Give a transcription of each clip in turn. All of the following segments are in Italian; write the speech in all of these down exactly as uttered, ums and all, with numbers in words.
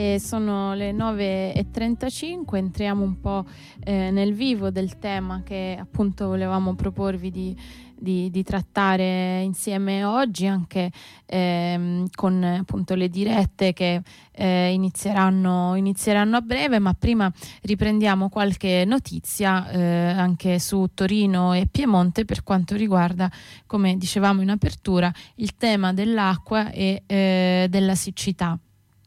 E sono le nove e trentacinque, entriamo un po' eh, nel vivo del tema che appunto volevamo proporvi di, di, di trattare insieme oggi, anche ehm, con appunto le dirette che eh, inizieranno, inizieranno a breve, ma prima riprendiamo qualche notizia eh, anche su Torino e Piemonte per quanto riguarda, come dicevamo in apertura, il tema dell'acqua e eh, della siccità.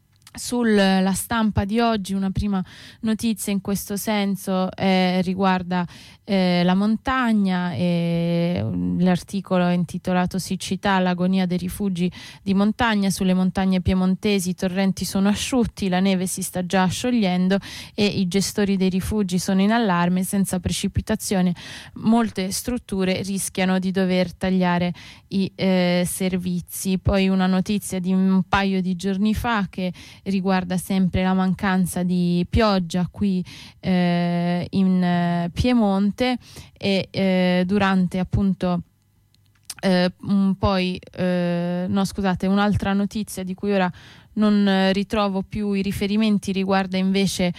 Sulla stampa di oggi una prima notizia in questo senso eh, riguarda eh, la montagna, e l'articolo è intitolato Siccità, l'agonia dei rifugi di montagna. Sulle montagne piemontesi i torrenti sono asciutti, la neve si sta già sciogliendo e i gestori dei rifugi sono in allarme. Senza precipitazione molte strutture rischiano di dover tagliare i eh, servizi. Poi una notizia di un paio di giorni fa che riguarda sempre la mancanza di pioggia qui eh, in eh, Piemonte e eh, durante appunto eh, un poi eh, no scusate un'altra notizia di cui ora non ritrovo più i riferimenti riguarda invece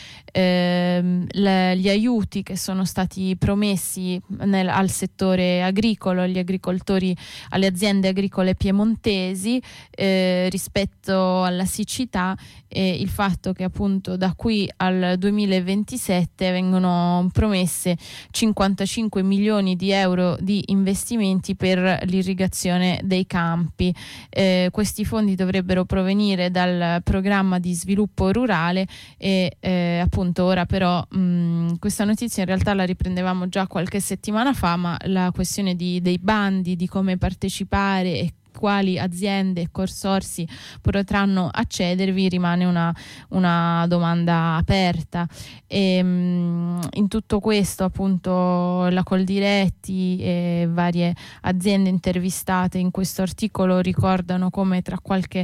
ehm, le, gli aiuti che sono stati promessi nel, al settore agricolo, agli agricoltori, alle aziende agricole piemontesi eh, rispetto alla siccità, e il fatto che appunto da qui al duemilaventisette vengono promesse cinquantacinque milioni di euro di investimenti per l'irrigazione dei campi. Eh, questi fondi dovrebbero provenire dal programma di sviluppo rurale e eh, appunto ora però mh, questa notizia in realtà la riprendevamo già qualche settimana fa, ma la questione di, dei bandi, di come partecipare e quali aziende e consorzi potranno accedervi rimane una, una domanda aperta. E, mh, in tutto questo appunto la Coldiretti e varie aziende intervistate in questo articolo ricordano come tra qualche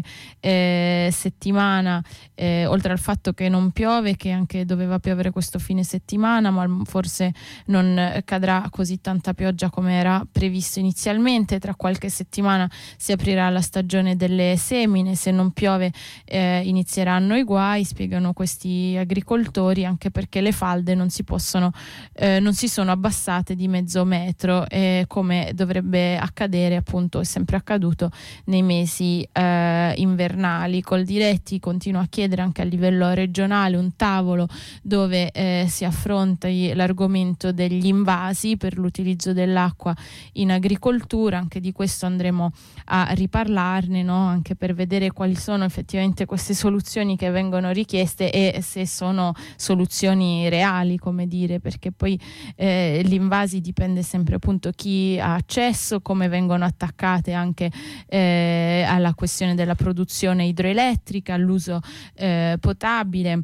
eh, settimana eh, oltre al fatto che non piove, che anche doveva piovere questo fine settimana, ma forse non cadrà così tanta pioggia come era previsto inizialmente, tra qualche settimana si aprirà la stagione delle semine, se non piove eh, inizieranno i guai, spiegano questi agricoltori, anche perché le falde non si possono eh, non si sono abbassate di mezzo metro eh, come dovrebbe accadere, appunto è sempre accaduto nei mesi eh, invernali. Coldiretti continua a chiedere anche a livello regionale un tavolo dove eh, si affronta l'argomento degli invasi per l'utilizzo dell'acqua in agricoltura. Anche di questo andremo a riparlarne, no? Anche per vedere quali sono effettivamente queste soluzioni che vengono richieste e se sono soluzioni reali, come dire, perché poi eh, gli invasi dipende sempre appunto chi ha accesso, come vengono attaccate anche eh, alla questione della produzione idroelettrica, all'uso eh, potabile.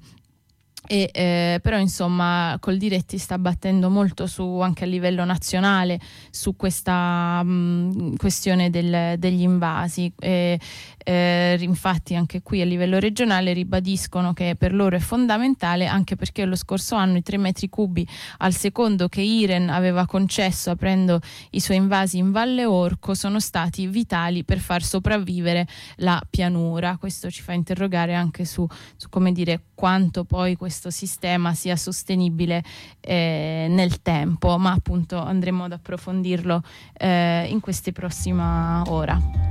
E, eh, però insomma Coldiretti sta battendo molto su, anche a livello nazionale, su questa mh, questione del, degli invasi e, eh, infatti anche qui a livello regionale ribadiscono che per loro è fondamentale, anche perché lo scorso anno i tre metri cubi al secondo che Iren aveva concesso aprendo i suoi invasi in Valle Orco sono stati vitali per far sopravvivere la pianura. Questo ci fa interrogare anche su, su come dire quanto poi questo sistema sia sostenibile eh, nel tempo, ma appunto andremo ad approfondirlo eh, in queste prossime ore.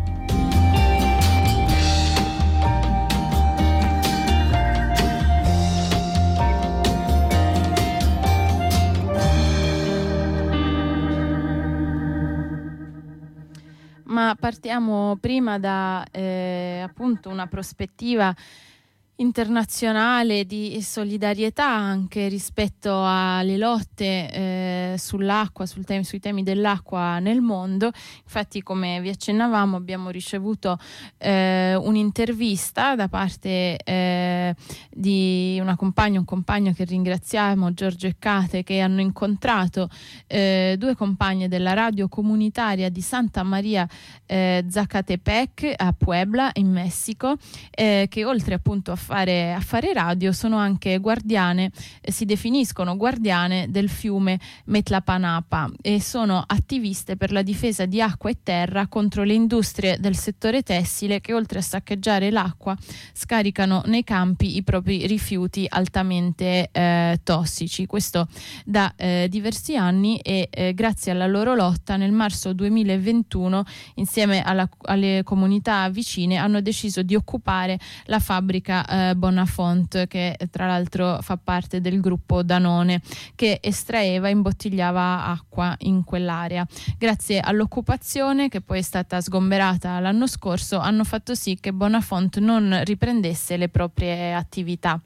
Ma partiamo prima da eh, appunto una prospettiva internazionale di solidarietà anche rispetto alle lotte eh, sull'acqua, sul tem- sui temi dell'acqua nel mondo. Infatti, come vi accennavamo, abbiamo ricevuto eh, un'intervista da parte eh, di una compagna, un compagno che ringraziamo, Giorgio e Kate, che hanno incontrato eh, due compagne della radio comunitaria di Santa Maria eh, Zacatepec a Puebla in Messico, eh, che oltre appunto a fare, a fare radio, sono anche guardiane, eh, si definiscono guardiane del fiume Metlapanapa e sono attiviste per la difesa di acqua e terra contro le industrie del settore tessile che, oltre a saccheggiare l'acqua, scaricano nei campi i propri rifiuti altamente eh, tossici. Questo da eh, diversi anni e eh, grazie alla loro lotta nel marzo duemilaventuno, insieme alla, alle comunità vicine, hanno deciso di occupare la fabbrica eh, Bonafont, che tra l'altro fa parte del gruppo Danone, che estraeva e imbottigliava acqua in quell'area. Grazie all'occupazione, che poi è stata sgomberata l'anno scorso, hanno fatto sì che Bonafont non riprendesse le proprie attività.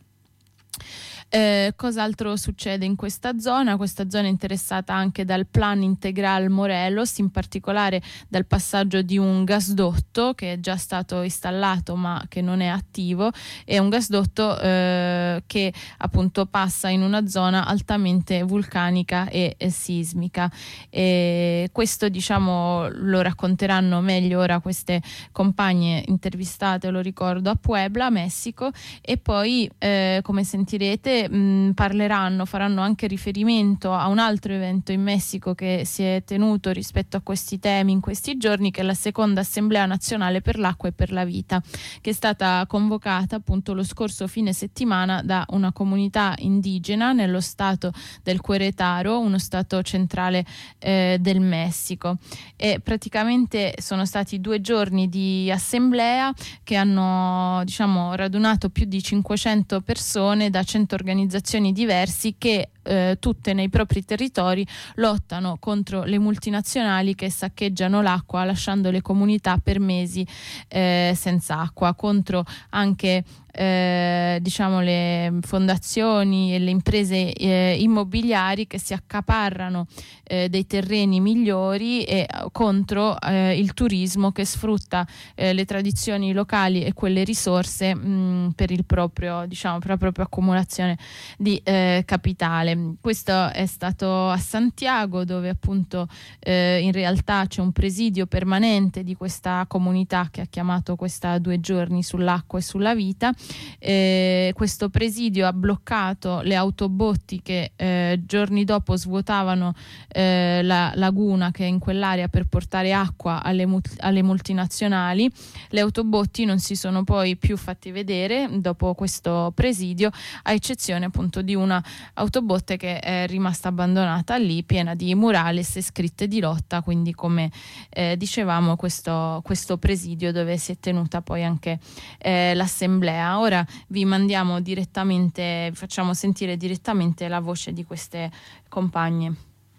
Eh, cos'altro succede in questa zona? Questa zona è interessata anche dal Plan Integral Morelos, in particolare dal passaggio di un gasdotto che è già stato installato ma che non è attivo. È un gasdotto eh, che appunto passa in una zona altamente vulcanica e, e sismica. E questo, diciamo, lo racconteranno meglio ora queste compagne intervistate, lo ricordo, a Puebla, Messico, e poi eh, come sentirete Mh, parleranno, faranno anche riferimento a un altro evento in Messico che si è tenuto rispetto a questi temi in questi giorni, che è la seconda Assemblea Nazionale per l'Acqua e per la Vita, che è stata convocata appunto lo scorso fine settimana da una comunità indigena nello stato del Querétaro, uno stato centrale eh, del Messico. E praticamente sono stati due giorni di assemblea che hanno, diciamo, radunato più di cinquecento persone da cento organizzazioni diversi che eh, tutte nei propri territori lottano contro le multinazionali che saccheggiano l'acqua, lasciando le comunità per mesi eh, senza acqua, contro anche Eh, diciamo le fondazioni e le imprese eh, immobiliari che si accaparrano eh, dei terreni migliori, e contro eh, il turismo che sfrutta eh, le tradizioni locali e quelle risorse mh, per il proprio, diciamo, per la propria accumulazione di eh, capitale. Questo è stato a Santiago, dove appunto eh, in realtà c'è un presidio permanente di questa comunità che ha chiamato questa due giorni sull'acqua e sulla vita. Eh, questo presidio ha bloccato le autobotti che eh, giorni dopo svuotavano eh, la laguna che è in quell'area per portare acqua alle, mut- alle multinazionali. Le autobotti non si sono poi più fatti vedere dopo questo presidio, a eccezione appunto di una autobotte che è rimasta abbandonata lì, piena di murales e scritte di lotta, quindi come eh, dicevamo questo, questo presidio dove si è tenuta poi anche eh, l'assemblea. Ora vi mandiamo direttamente, vi facciamo sentire direttamente la voce di queste compagne.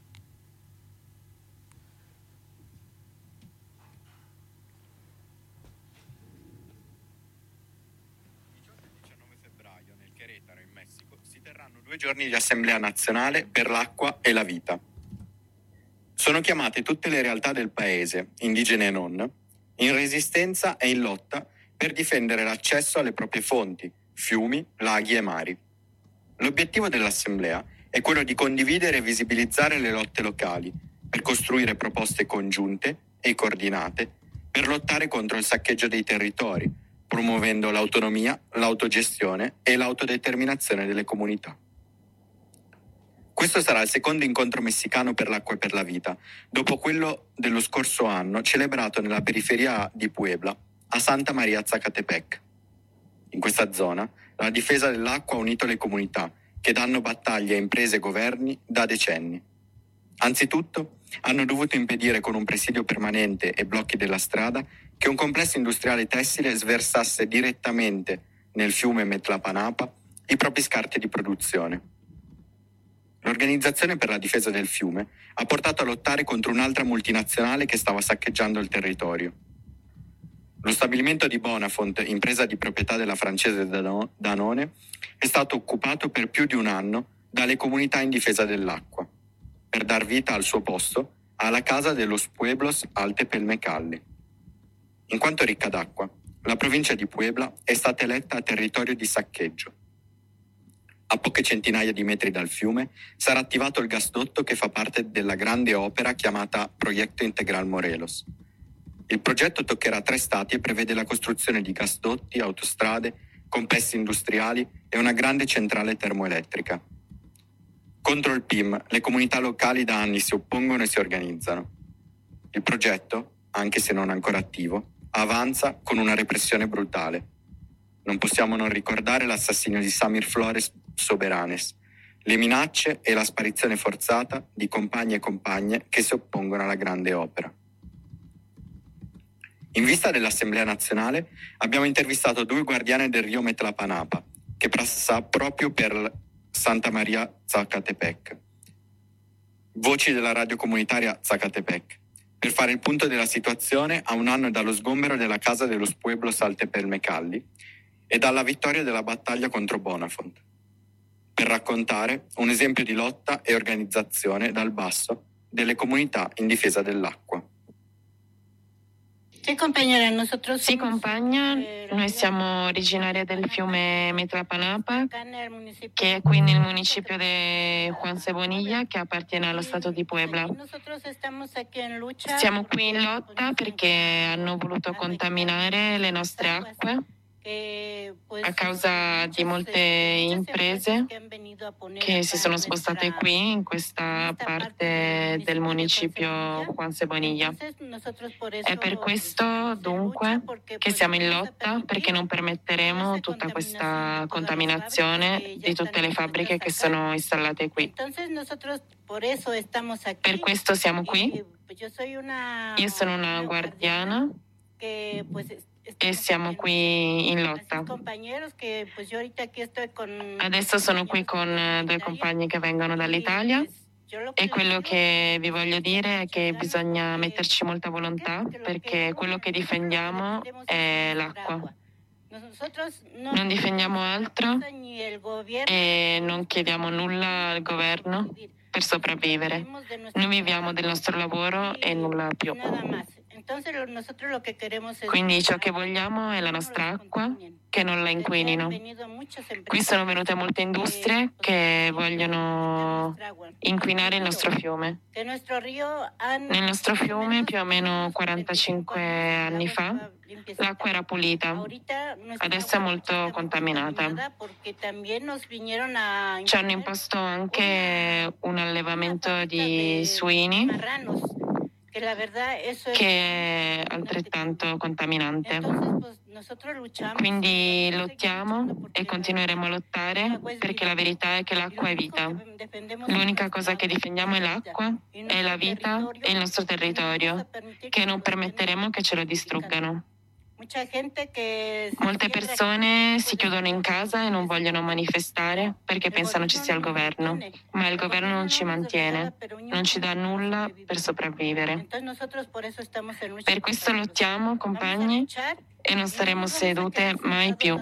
diciannove febbraio nel Querétaro in Messico si terranno due giorni di Assemblea Nazionale per l'acqua e la vita. Sono chiamate tutte le realtà del paese, indigene e non, in resistenza e in lotta per difendere l'accesso alle proprie fonti, fiumi, laghi e mari. L'obiettivo dell'Assemblea è quello di condividere e visibilizzare le lotte locali, per costruire proposte congiunte e coordinate per lottare contro il saccheggio dei territori, promuovendo l'autonomia, l'autogestione e l'autodeterminazione delle comunità. Questo sarà il secondo incontro messicano per l'acqua e per la vita, dopo quello dello scorso anno celebrato nella periferia di Puebla, a Santa Maria Zacatepec. In questa zona, la difesa dell'acqua ha unito le comunità, che danno battaglia a imprese e governi da decenni. Anzitutto, hanno dovuto impedire con un presidio permanente e blocchi della strada che un complesso industriale tessile sversasse direttamente nel fiume Metlapanapa i propri scarti di produzione. L'Organizzazione per la difesa del fiume ha portato a lottare contro un'altra multinazionale che stava saccheggiando il territorio. Lo stabilimento di Bonafont, impresa di proprietà della francese Danone, è stato occupato per più di un anno dalle comunità in difesa dell'acqua, per dar vita al suo posto alla Casa de los Pueblos Altepelmecalli. In quanto ricca d'acqua, la provincia di Puebla è stata eletta a territorio di saccheggio. A poche centinaia di metri dal fiume sarà attivato il gasdotto che fa parte della grande opera chiamata Proyecto Integral Morelos. Il progetto toccherà tre stati e prevede la costruzione di gasdotti, autostrade, complessi industriali e una grande centrale termoelettrica. Contro il P I M, le comunità locali da anni si oppongono e si organizzano. Il progetto, anche se non ancora attivo, avanza con una repressione brutale. Non possiamo non ricordare l'assassinio di Samir Flores Soberanes, le minacce e la sparizione forzata di compagni e compagne che si oppongono alla grande opera. In vista dell'Assemblea nazionale abbiamo intervistato due guardiani del Rio Metlapanapa, che passa proprio per Santa Maria Zacatepec. Voci della radio comunitaria Zacatepec, per fare il punto della situazione a un anno dallo sgombero della casa dello Pueblo Saltepelmecalli e dalla vittoria della battaglia contro Bonafont, per raccontare un esempio di lotta e organizzazione dal basso delle comunità in difesa dell'acqua. Sì, compagna, noi siamo originarie del fiume Metlapanapa, che è qui nel municipio di Juan Cebonilla, che appartiene allo stato di Puebla. Siamo qui in lotta perché hanno voluto contaminare le nostre acque a causa di molte imprese che si sono spostate qui in questa parte del municipio Juan Cebonilla. È per questo dunque che siamo in lotta, perché non permetteremo tutta questa contaminazione di tutte le fabbriche che sono installate qui. Per questo siamo qui. Io sono una guardiana e siamo qui in lotta. Adesso sono qui con due compagni che vengono dall'Italia e quello che vi voglio dire è che bisogna metterci molta volontà, perché quello che difendiamo è l'acqua. Non difendiamo altro e non chiediamo nulla al governo per sopravvivere. Noi viviamo del nostro lavoro e nulla più. Quindi ciò che vogliamo è la nostra acqua, che non la inquinino. Qui sono venute molte industrie che vogliono inquinare il nostro fiume. Nel nostro fiume, più o meno quarantacinque anni fa, l'acqua era pulita, adesso è molto contaminata. Ci hanno imposto anche un allevamento di suini, che è altrettanto contaminante. Quindi lottiamo e continueremo a lottare, perché la verità è che l'acqua è vita. L'unica cosa che difendiamo è l'acqua, è la vita e il nostro territorio, che non permetteremo che ce lo distruggano. Molte persone si chiudono in casa e non vogliono manifestare perché pensano ci sia il governo, ma il governo non ci mantiene, non ci dà nulla per sopravvivere. Per questo lottiamo, compagni, e non staremo sedute mai più.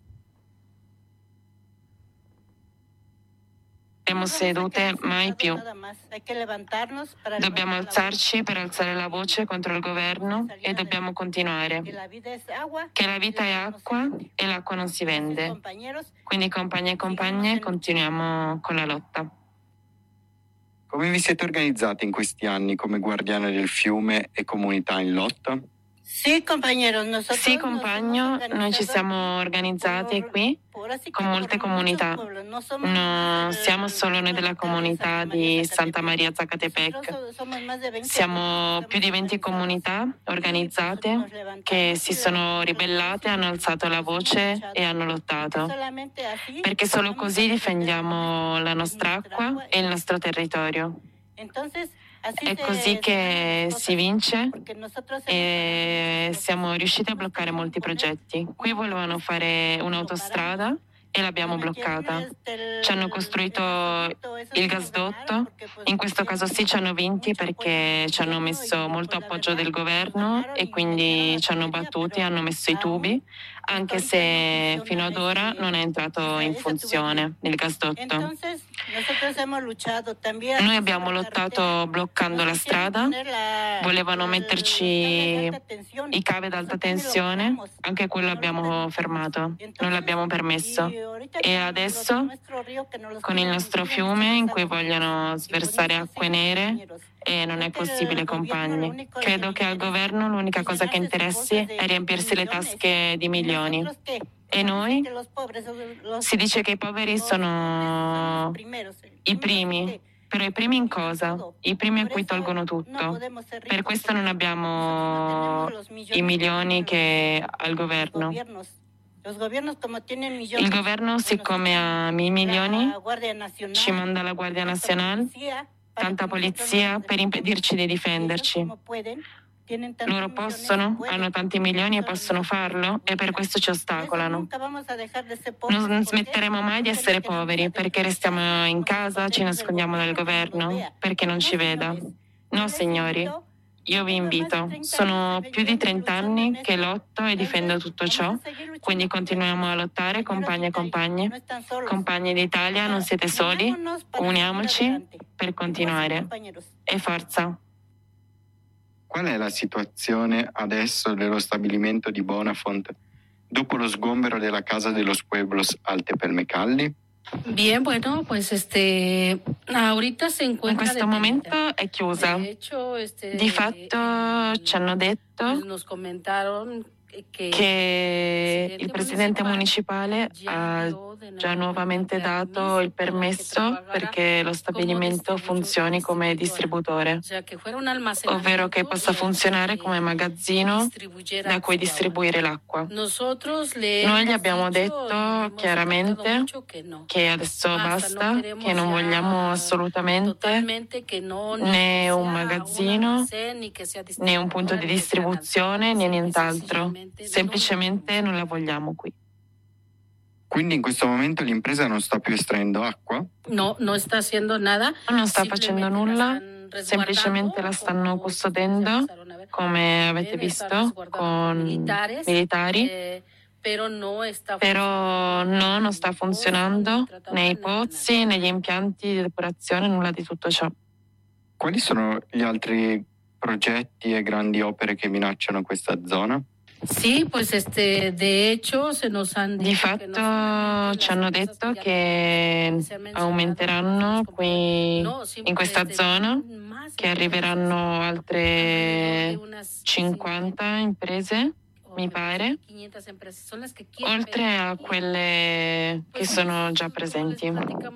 Saremo sedute mai più. Dobbiamo alzarci per alzare la voce contro il governo e dobbiamo continuare. Che la vita è acqua e l'acqua non si vende. Quindi, compagni e compagne, continuiamo con la lotta. Come vi siete organizzati in questi anni come guardiane del fiume e comunità in lotta? Sì, compagno, noi ci siamo organizzati qui con molte comunità. Non siamo solo noi della comunità di Santa Maria Zacatepec. Siamo più di venti comunità organizzate che si sono ribellate, hanno alzato la voce e hanno lottato. Perché solo così difendiamo la nostra acqua e il nostro territorio. È così che si vince e siamo riusciti a bloccare molti progetti. Qui volevano fare un'autostrada e l'abbiamo bloccata. Ci hanno costruito il gasdotto, in questo caso sì ci hanno vinti perché ci hanno messo molto appoggio del governo e quindi ci hanno battuti, hanno messo i tubi, anche se fino ad ora non è entrato in funzione il gasdotto. Noi abbiamo lottato bloccando la strada, volevano metterci i cavi ad alta tensione, anche quello abbiamo fermato, non l'abbiamo permesso. E adesso con il nostro fiume in cui vogliono sversare acque nere e non è possibile, compagni. Credo che al governo l'unica cosa che interessi è riempirsi le tasche di milioni E noi si dice che i poveri sono i primi, però i primi in cosa? I primi a cui tolgono tutto. Per questo non abbiamo i milioni che ha il governo. Il governo, siccome ha i milioni, ci manda la Guardia Nazionale, tanta polizia per impedirci di difenderci. Loro possono, hanno tanti milioni e possono farlo, e per questo ci ostacolano. Non smetteremo mai di essere poveri, perché restiamo in casa, ci nascondiamo dal governo, perché non ci veda. No, signori, io vi invito. Sono più di trenta anni che lotto e difendo tutto ciò, quindi continuiamo a lottare, compagni e compagne. Compagni d'Italia, non siete soli, uniamoci per continuare. E forza! Qual è la situazione adesso dello stabilimento di Bonafont dopo lo sgombero della Casa de los Pueblos al Tepelmecalli? Bien, bueno, pues este, ahorita se encuentra. In questo momento è chiusa. Di fatto ci hanno detto nos comentaron che il presidente municipale ha già nuovamente dato il permesso perché lo stabilimento funzioni come distributore, ovvero che possa funzionare come magazzino da cui distribuire l'acqua. Noi gli abbiamo detto chiaramente che adesso basta, che non vogliamo assolutamente né un magazzino né un punto di distribuzione né nient'altro. Semplicemente non la vogliamo qui. Quindi in questo momento l'impresa non sta più estraendo acqua? No, non sta facendo nada. Non sta facendo nulla, semplicemente la stanno custodendo, come avete visto, con militari. Però no, non sta funzionando né i pozzi né gli impianti di depurazione, nulla di tutto ciò. Quali sono gli altri progetti e grandi opere che minacciano questa zona? Sì, pues este, de hecho, se nos han Di fatto ci hanno detto che aumenteranno qui in questa zona, che arriveranno altre cinquanta imprese, mi pare, oltre a quelle che sono già presenti.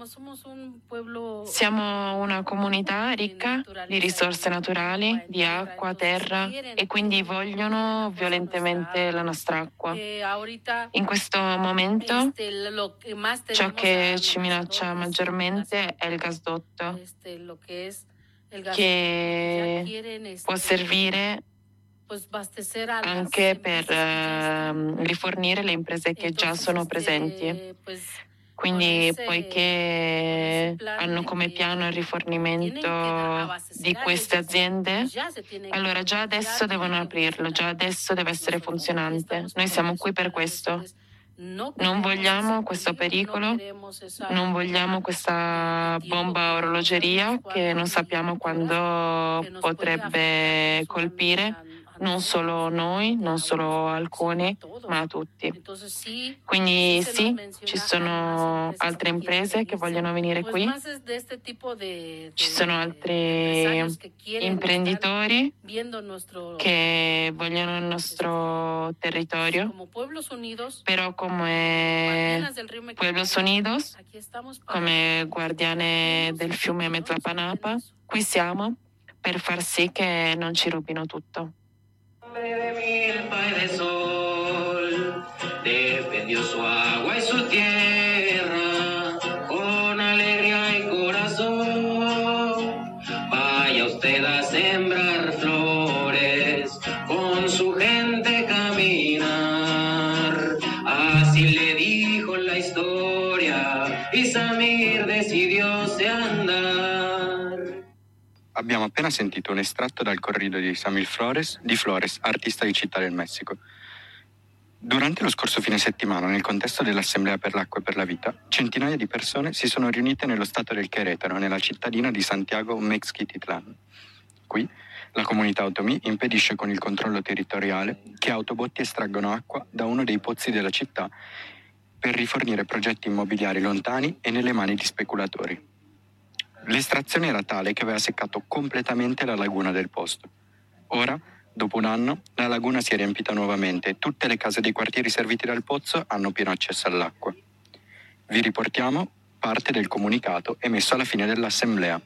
Siamo una comunità ricca di risorse naturali, di acqua, terra, e quindi vogliono violentemente la nostra acqua. In questo momento ciò che ci minaccia maggiormente è il gasdotto, che può servire anche per uh, rifornire le imprese che già sono presenti. Quindi, poiché hanno come piano il rifornimento di queste aziende, allora già adesso devono aprirlo, già adesso deve essere funzionante. Noi siamo qui per questo. Non vogliamo questo pericolo, non vogliamo questa bomba a orologeria che non sappiamo quando potrebbe colpire non solo noi, non solo alcuni, ma tutti. Quindi sì, ci sono altre imprese che vogliono venire qui, ci sono altri imprenditori che vogliono il nostro territorio, però come Pueblos Unidos, come guardiane del fiume Metlapanapa, qui siamo per far sì che non ci rubino tutto. De mil paes de sol, defendió su agua y su tierra con alegría y corazón. Vaya usted a sembrar flores, con su gente caminar. Así le dijo la historia y Samir decidió se andar. Abbiamo appena sentito un estratto dal corrido di Samir Flores, di Flores, artista di Città del Messico. Durante lo scorso fine settimana, nel contesto dell'Assemblea per l'acqua e per la vita, centinaia di persone si sono riunite nello stato del Querétaro, nella cittadina di Santiago Mexquititlán. Qui, la comunità Otomí impedisce con il controllo territoriale che autobotti estraggono acqua da uno dei pozzi della città per rifornire progetti immobiliari lontani e nelle mani di speculatori. L'estrazione era tale che aveva seccato completamente la laguna del posto. Ora Dopo un anno, la laguna si è riempita nuovamente e tutte le case dei quartieri serviti dal pozzo hanno pieno accesso all'acqua. Vi riportiamo parte del comunicato emesso alla fine dell'assemblea.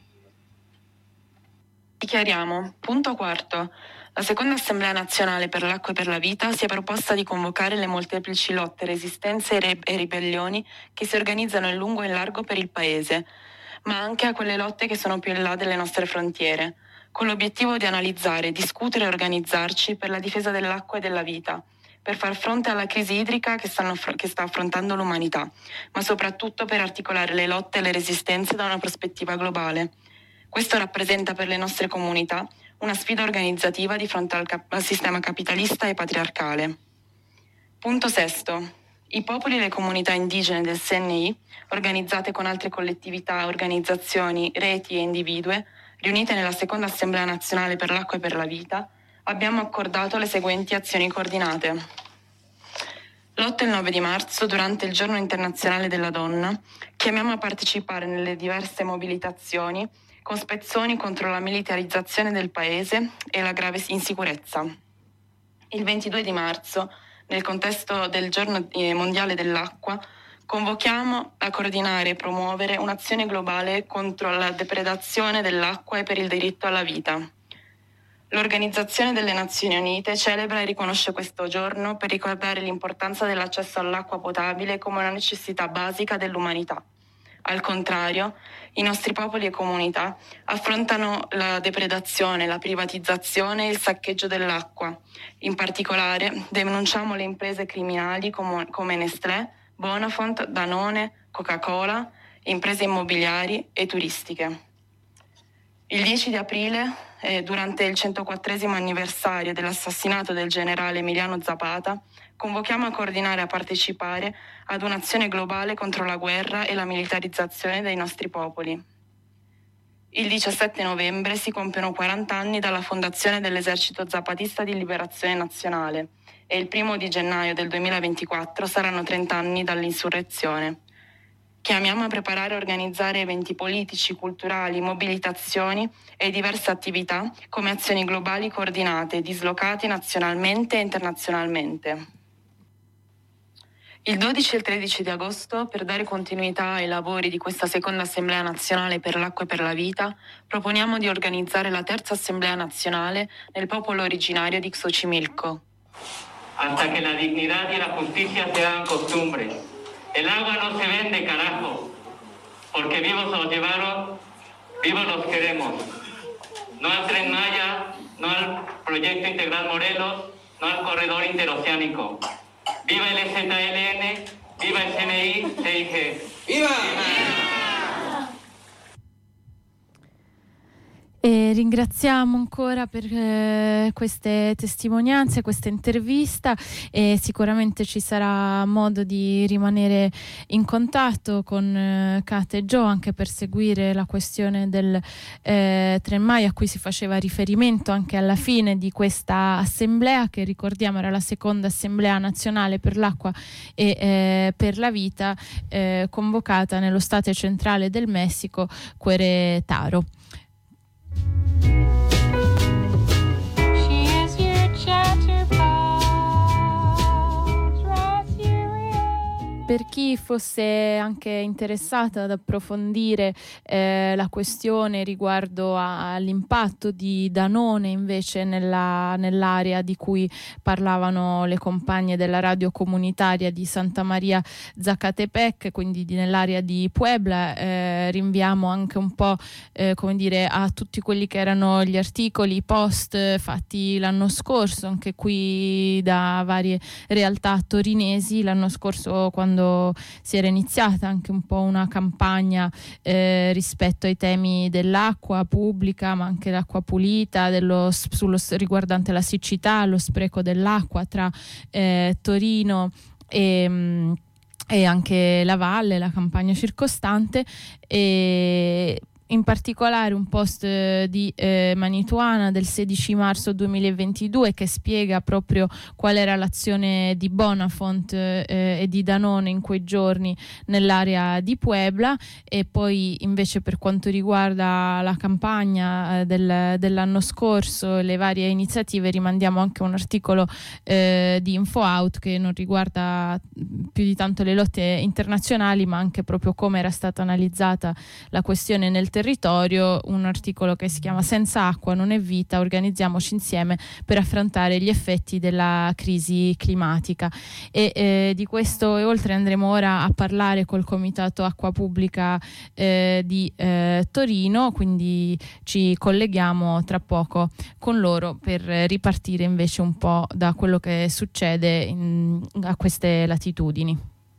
Dichiariamo, punto quarto, la seconda Assemblea Nazionale per l'Acqua e per la Vita si è proposta di convocare le molteplici lotte, resistenze e, re- e ribellioni che si organizzano in lungo e in largo per il Paese, ma anche a quelle lotte che sono più in là delle nostre frontiere, con l'obiettivo di analizzare, discutere e organizzarci per la difesa dell'acqua e della vita, per far fronte alla crisi idrica che, stanno, che sta affrontando l'umanità, ma soprattutto per articolare le lotte e le resistenze da una prospettiva globale. Questo rappresenta per le nostre comunità una sfida organizzativa di fronte al, cap- al sistema capitalista e patriarcale. Punto sesto. I popoli e le comunità indigene del S N I, organizzate con altre collettività, organizzazioni, reti e individue, riunite nella seconda Assemblea Nazionale per l'Acqua e per la Vita, abbiamo accordato le seguenti azioni coordinate. L'otto e il nove di marzo, durante il Giorno Internazionale della Donna, chiamiamo a partecipare nelle diverse mobilitazioni con spezzoni contro la militarizzazione del Paese e la grave insicurezza. Il ventidue di marzo, nel contesto del Giorno Mondiale dell'Acqua, convochiamo a coordinare e promuovere un'azione globale contro la depredazione dell'acqua e per il diritto alla vita. L'Organizzazione delle Nazioni Unite celebra e riconosce questo giorno per ricordare l'importanza dell'accesso all'acqua potabile come una necessità basica dell'umanità. Al contrario, i nostri popoli e comunità affrontano la depredazione, la privatizzazione e il saccheggio dell'acqua. In particolare, denunciamo le imprese criminali come, come Nestlé, Bonafont, Danone, Coca-Cola, imprese immobiliari e turistiche. Il dieci di aprile, eh, durante il centoquattresimo anniversario dell'assassinato del generale Emiliano Zapata, convochiamo a coordinare e a partecipare ad un'azione globale contro la guerra e la militarizzazione dei nostri popoli. Il diciassette novembre si compiono quaranta anni dalla fondazione dell'Esercito Zapatista di Liberazione Nazionale e il primo di gennaio del duemilaventiquattro saranno trenta anni dall'insurrezione. Chiamiamo a preparare e organizzare eventi politici, culturali, mobilitazioni e diverse attività come azioni globali coordinate, dislocate nazionalmente e internazionalmente. Il dodici e il tredici di agosto, per dare continuità ai lavori di questa seconda Assemblea Nazionale per l'Acqua e per la Vita, proponiamo di organizzare la terza Assemblea Nazionale nel popolo originario di Xochimilco. Hasta que la dignidad y la justicia se hagan costumbre. El agua no se vende, carajo, porque vivos los llevaron, vivos los queremos. No al Tren Maya, no al Proyecto Integral Morelos, no al Corredor Interoceánico. Viva el Z L N, viva el C N I, C I G. ¡Viva! E ringraziamo ancora per eh, queste testimonianze, questa intervista, e sicuramente ci sarà modo di rimanere in contatto con eh, Kate e Joe anche per seguire la questione del eh, Tren Maya, a cui si faceva riferimento anche alla fine di questa assemblea, che ricordiamo era la seconda Assemblea Nazionale per l'Acqua e eh, per la Vita, eh, convocata nello Stato centrale del Messico, Querétaro. Per chi fosse anche interessata ad approfondire eh, la questione riguardo a, all'impatto di Danone invece nella, nell'area di cui parlavano le compagne della radio comunitaria di Santa Maria Zacatepec, quindi di, nell'area di Puebla, eh, rinviamo anche un po' eh, come dire a tutti quelli che erano gli articoli, i post fatti l'anno scorso anche qui da varie realtà torinesi l'anno scorso, quando si era iniziata anche un po' una campagna eh, rispetto ai temi dell'acqua pubblica, ma anche l'acqua pulita, dello, sullo, riguardante la siccità, lo spreco dell'acqua tra eh, Torino e mh, e anche la valle, la campagna circostante, e in particolare un post eh, di eh, Manituana del sedici marzo duemilaventidue che spiega proprio qual era l'azione di Bonafont eh, e di Danone in quei giorni nell'area di Puebla. E poi invece per quanto riguarda la campagna eh, del, dell'anno scorso e le varie iniziative, rimandiamo anche un articolo eh, di InfoOut che non riguarda più di tanto le lotte internazionali ma anche proprio come era stata analizzata la questione nel territorio, un articolo che si chiama Senza acqua non è vita, organizziamoci insieme per affrontare gli effetti della crisi climatica. E eh, di questo e oltre andremo ora a parlare col Comitato Acqua Pubblica eh, di eh, Torino, quindi ci colleghiamo tra poco con loro per ripartire invece un po' da quello che succede in, a queste latitudini.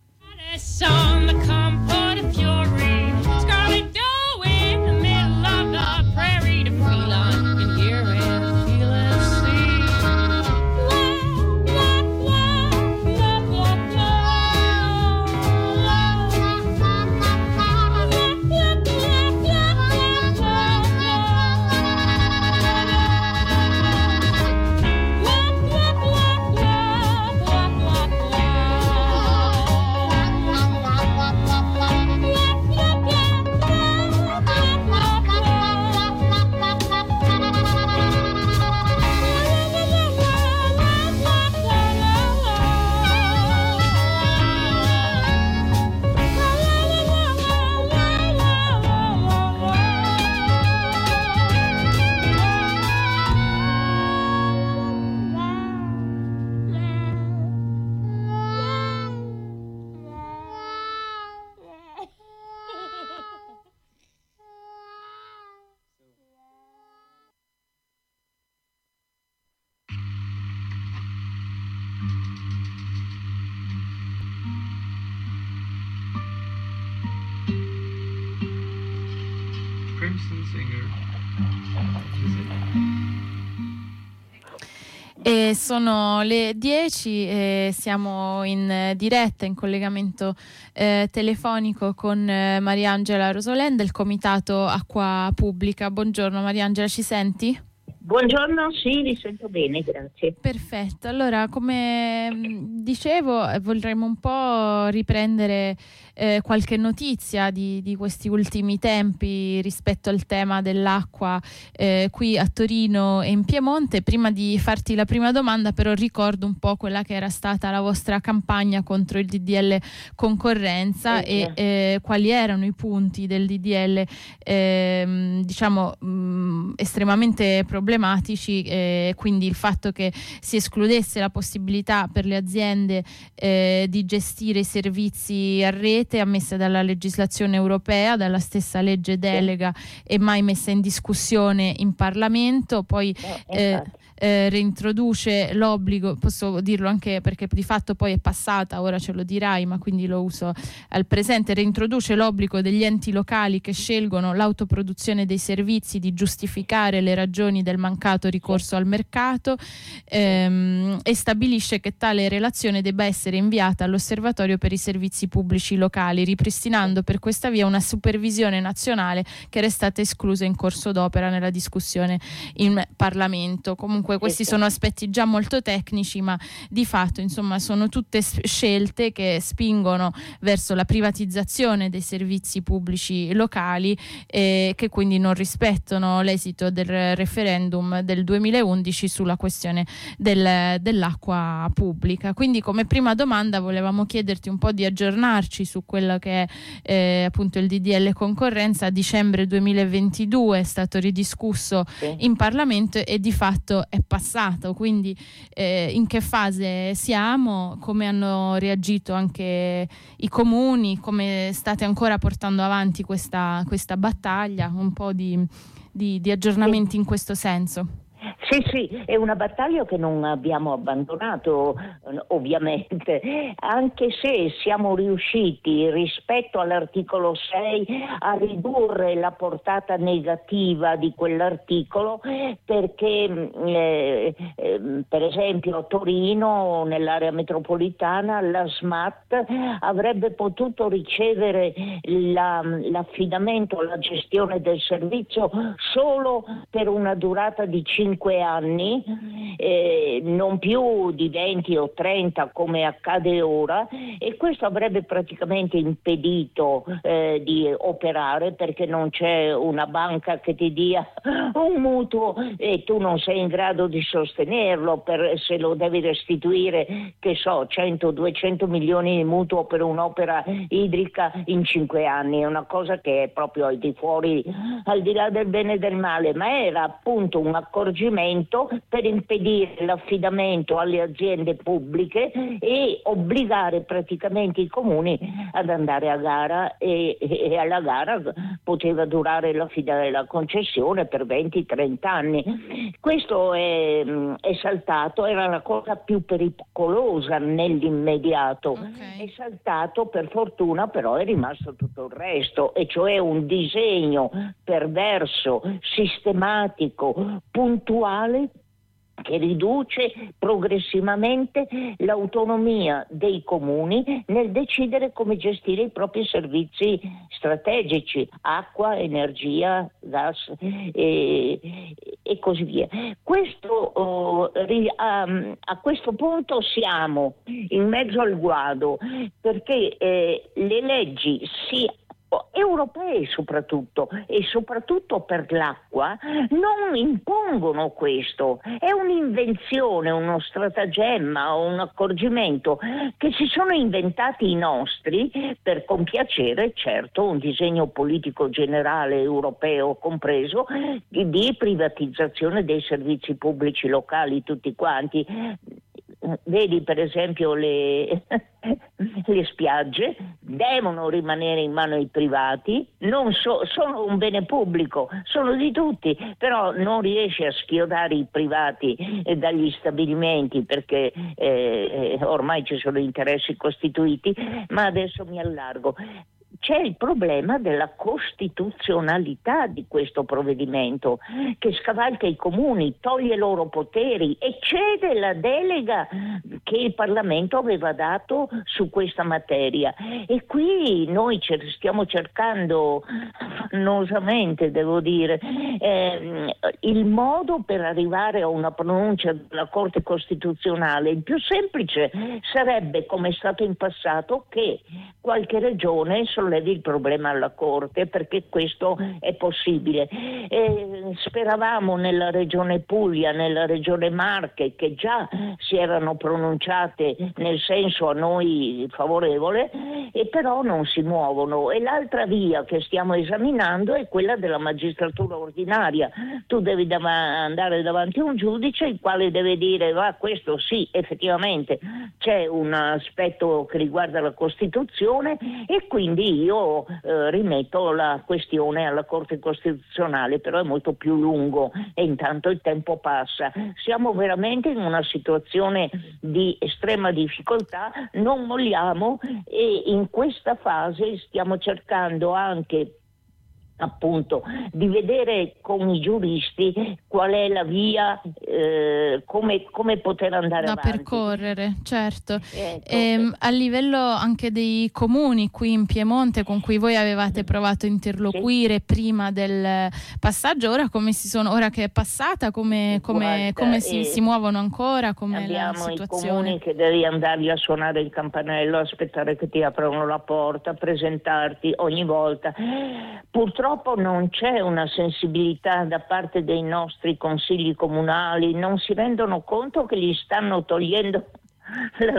E sono le dieci e siamo in diretta, in collegamento eh, telefonico con eh, Mariangela Rosolén del Comitato Acqua Pubblica. Buongiorno Mariangela, ci senti? Buongiorno, sì, vi sento bene, grazie. Perfetto, allora come dicevo vorremmo un po' riprendere eh, qualche notizia di, di questi ultimi tempi rispetto al tema dell'acqua eh, qui a Torino e in Piemonte. Prima di farti la prima domanda però ricordo un po' quella che era stata la vostra campagna contro il D D L concorrenza sì. e eh, quali erano i punti del D D L eh, diciamo mh, estremamente problematici. Eh, quindi il fatto che si escludesse la possibilità per le aziende eh, di gestire i servizi a rete ammessa dalla legislazione europea, dalla stessa legge delega e mai messa in discussione in Parlamento. Poi eh, eh, reintroduce l'obbligo, posso dirlo anche perché di fatto poi è passata, ora ce lo dirai, ma quindi lo uso al presente, reintroduce l'obbligo degli enti locali che scelgono l'autoproduzione dei servizi di giustificare le ragioni del mancato ricorso al mercato ehm, e stabilisce che tale relazione debba essere inviata all'Osservatorio per i servizi pubblici locali, ripristinando per questa via una supervisione nazionale che era stata esclusa in corso d'opera nella discussione in Parlamento. Comunque questi sono aspetti già molto tecnici, ma di fatto insomma sono tutte scelte che spingono verso la privatizzazione dei servizi pubblici locali e che quindi non rispettano l'esito del referendum del duemilaundici sulla questione del, dell'acqua pubblica. Quindi come prima domanda volevamo chiederti un po' di aggiornarci su quello che è eh, appunto il D D L concorrenza. A dicembre duemilaventidue è stato ridiscusso sì. in Parlamento e di fatto è passato, quindi eh, in che fase siamo, come hanno reagito anche i comuni, come state ancora portando avanti questa, questa battaglia, un po' di, di, di aggiornamenti in questo senso. Sì, sì, è una battaglia che non abbiamo abbandonato, ovviamente, anche se siamo riusciti rispetto all'articolo sei a ridurre la portata negativa di quell'articolo, perché eh, eh, per esempio a Torino, nell'area metropolitana, la S M A T avrebbe potuto ricevere la, l'affidamento, la gestione del servizio solo per una durata di cinque anni, eh, non più di venti o trenta come accade ora, e questo avrebbe praticamente impedito eh, di operare, perché non c'è una banca che ti dia un mutuo e tu non sei in grado di sostenerlo, per, se lo devi restituire, che so, cento duecento milioni di mutuo per un'opera idrica in cinque anni, è una cosa che è proprio al di fuori, al di là del bene e del male, ma era appunto un accorgimento per impedire l'affidamento alle aziende pubbliche e obbligare praticamente i comuni ad andare a gara, e, e alla gara poteva durare la, la concessione per venti trenta anni. Questo è, è saltato, era la cosa più pericolosa nell'immediato. Okay. È saltato, per fortuna però è rimasto tutto il resto, e cioè un disegno perverso, sistematico, puntuale, che riduce progressivamente l'autonomia dei comuni nel decidere come gestire i propri servizi strategici, acqua, energia, gas e, e così via. Questo, oh, a, a questo punto siamo in mezzo al guado, perché eh, le leggi si europee soprattutto, e soprattutto per l'acqua, non impongono questo. È un'invenzione, uno stratagemma, un accorgimento che si sono inventati i nostri per compiacere, certo, un disegno politico generale europeo compreso di privatizzazione dei servizi pubblici locali tutti quanti. Vedi per esempio le, le spiagge devono rimanere in mano ai privati, non so, sono un bene pubblico, sono di tutti, però non riesce a schiodare i privati eh, dagli stabilimenti, perché eh, ormai ci sono interessi costituiti. Ma adesso mi allargo. C'è il problema della costituzionalità di questo provvedimento, che scavalca i comuni, toglie loro poteri e cede la delega che il Parlamento aveva dato su questa materia. E qui noi stiamo cercando, affannosamente devo dire, eh, il modo per arrivare a una pronuncia della Corte Costituzionale. Il più semplice sarebbe, come è stato in passato, che qualche regione sollevi il problema alla Corte, perché questo è possibile. E speravamo nella regione Puglia, nella regione Marche, che già si erano pronunciate nel senso a noi favorevole, e però non si muovono. E l'altra via che stiamo esaminando è quella della magistratura ordinaria. Tu devi dav- andare davanti a un giudice, il quale deve dire: va, questo sì, effettivamente c'è un aspetto che riguarda la Costituzione, e quindi io eh, rimetto la questione alla Corte Costituzionale. Però è molto più lungo e intanto il tempo passa. Siamo veramente in una situazione di estrema difficoltà, non molliamo, e in questa fase stiamo cercando anche appunto di vedere con i giuristi qual è la via, eh, come, come poter andare da avanti. Da percorrere, certo. Ecco. E, a livello anche dei comuni qui in Piemonte con cui voi avevate provato a interloquire, sì, prima del passaggio, ora come si sono, ora che è passata, come, come, Guarda, come si, eh, si muovono ancora, come abbiamo la situazione? I comuni che devi andargli a suonare il campanello, aspettare che ti aprano la porta, presentarti ogni volta. Purtroppo Purtroppo non c'è una sensibilità da parte dei nostri consigli comunali, non si rendono conto che gli stanno togliendo La,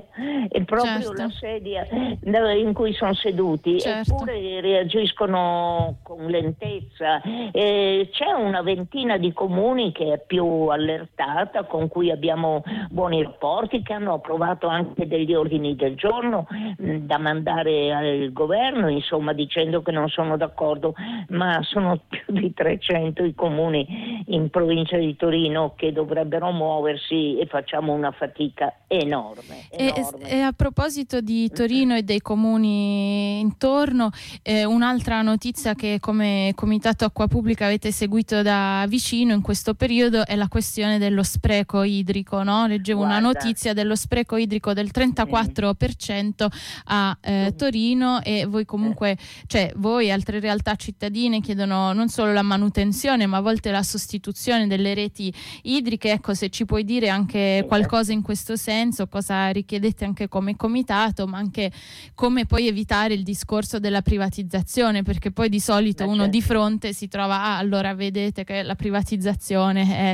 è proprio certo. la sedia in cui sono seduti, certo. eppure reagiscono con lentezza. Eh, c'è una ventina di comuni che è più allertata, con cui abbiamo buoni rapporti, che hanno approvato anche degli ordini del giorno mh, da mandare al governo, insomma, dicendo che non sono d'accordo, ma sono più di trecento i comuni in provincia di Torino che dovrebbero muoversi e facciamo una fatica enorme, enorme. E, e a proposito di Torino e dei comuni intorno, eh, un'altra notizia che come Comitato Acqua Pubblica avete seguito da vicino in questo periodo è la questione dello spreco idrico, no? Leggevo Guarda. una notizia dello spreco idrico del trentaquattro per cento a eh, Torino, e voi comunque, cioè voi e altre realtà cittadine chiedono non solo la manutenzione ma a volte la sostituzione delle reti idriche. Ecco, se ci puoi dire anche qualcosa in questo senso, cosa richiedete anche come comitato, ma anche come poi evitare il discorso della privatizzazione, perché poi di solito uno di fronte si trova, ah, allora vedete che la privatizzazione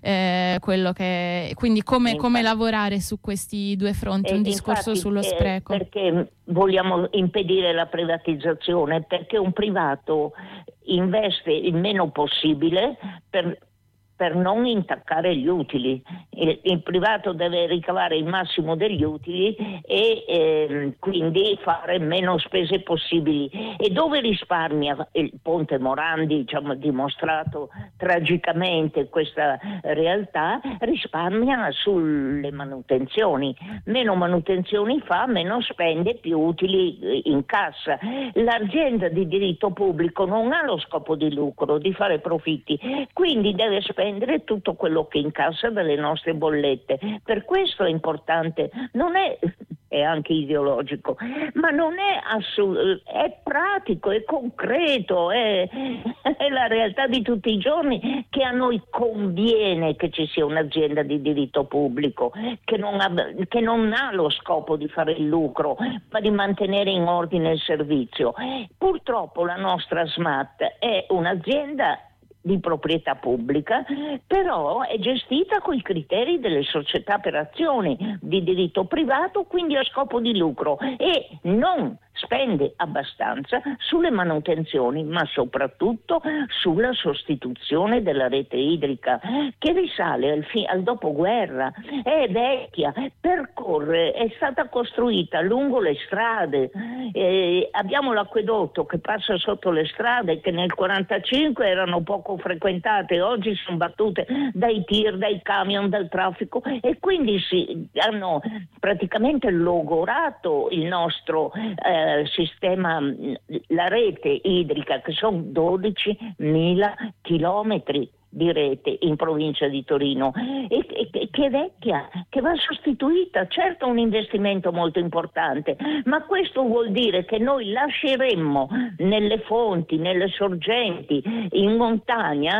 è eh, quello che... Quindi come, come lavorare su questi due fronti, un discorso infatti, sullo spreco? Eh, perché vogliamo impedire la privatizzazione? Perché un privato investe il meno possibile per per non intaccare gli utili. Il, il privato deve ricavare il massimo degli utili e eh, quindi fare meno spese possibili. E dove risparmia il Ponte Morandi, diciamo, ha dimostrato tragicamente questa realtà, risparmia sulle manutenzioni. Meno manutenzioni fa, meno spende, più utili in cassa. L'azienda di diritto pubblico non ha lo scopo di lucro, di fare profitti, quindi deve spendere tutto quello che incassa dalle nostre bollette. Per questo è importante, non è, è anche ideologico, ma non è assolut- è pratico, è concreto, è, è la realtà di tutti i giorni, che a noi conviene che ci sia un'azienda di diritto pubblico che non ha, che non ha lo scopo di fare il lucro, ma di mantenere in ordine il servizio. Purtroppo la nostra SMAT è un'azienda di proprietà pubblica, però è gestita con i criteri delle società per azioni di diritto privato, quindi a scopo di lucro, e non spende abbastanza sulle manutenzioni, ma soprattutto sulla sostituzione della rete idrica, che risale al, fi- al dopoguerra, è vecchia, percorre, è stata costruita lungo le strade, eh, abbiamo l'acquedotto che passa sotto le strade, che nel quarantacinque erano poco frequentate, oggi sono battute dai tir, dai camion, dal traffico, e quindi si hanno praticamente logorato il nostro eh, sistema, la rete idrica, che sono dodicimila chilometri di rete in provincia di Torino, e, e che è vecchia, che va sostituita. Certo, un investimento molto importante, ma questo vuol dire che noi lasceremmo nelle fonti, nelle sorgenti, in montagna,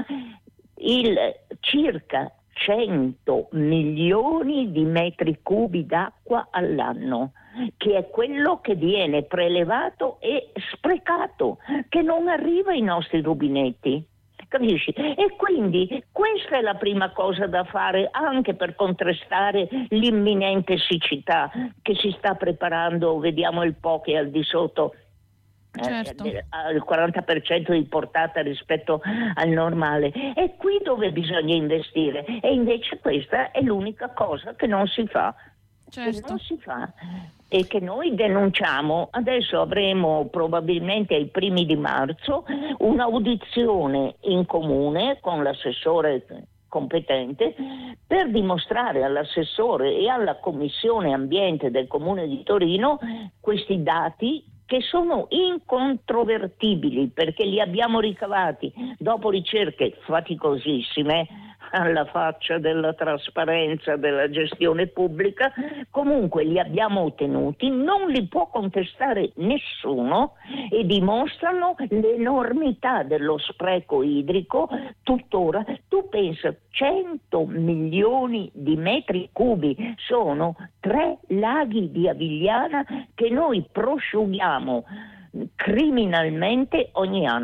il circa cento milioni di metri cubi d'acqua all'anno, che è quello che viene prelevato e sprecato, che non arriva ai nostri rubinetti. Capisci? E quindi questa è la prima cosa da fare, anche per contrastare l'imminente siccità che si sta preparando. Vediamo il Po che è al di sotto, certo, eh, al quaranta per cento di portata rispetto al normale. È qui dove bisogna investire, e invece questa è l'unica cosa che non si fa. certo. Che non si fa e che noi denunciamo. Adesso avremo probabilmente ai primi di marzo un'audizione in comune con l'assessore competente per dimostrare all'assessore e alla Commissione Ambiente del Comune di Torino questi dati, che sono incontrovertibili, perché li abbiamo ricavati dopo ricerche faticosissime, alla faccia della trasparenza della gestione pubblica. Comunque li abbiamo ottenuti, non li può contestare nessuno, e dimostrano l'enormità dello spreco idrico tuttora. Tu pensa, cento milioni di metri cubi, sono tre laghi di Avigliana che noi prosciughiamo criminalmente ogni anno.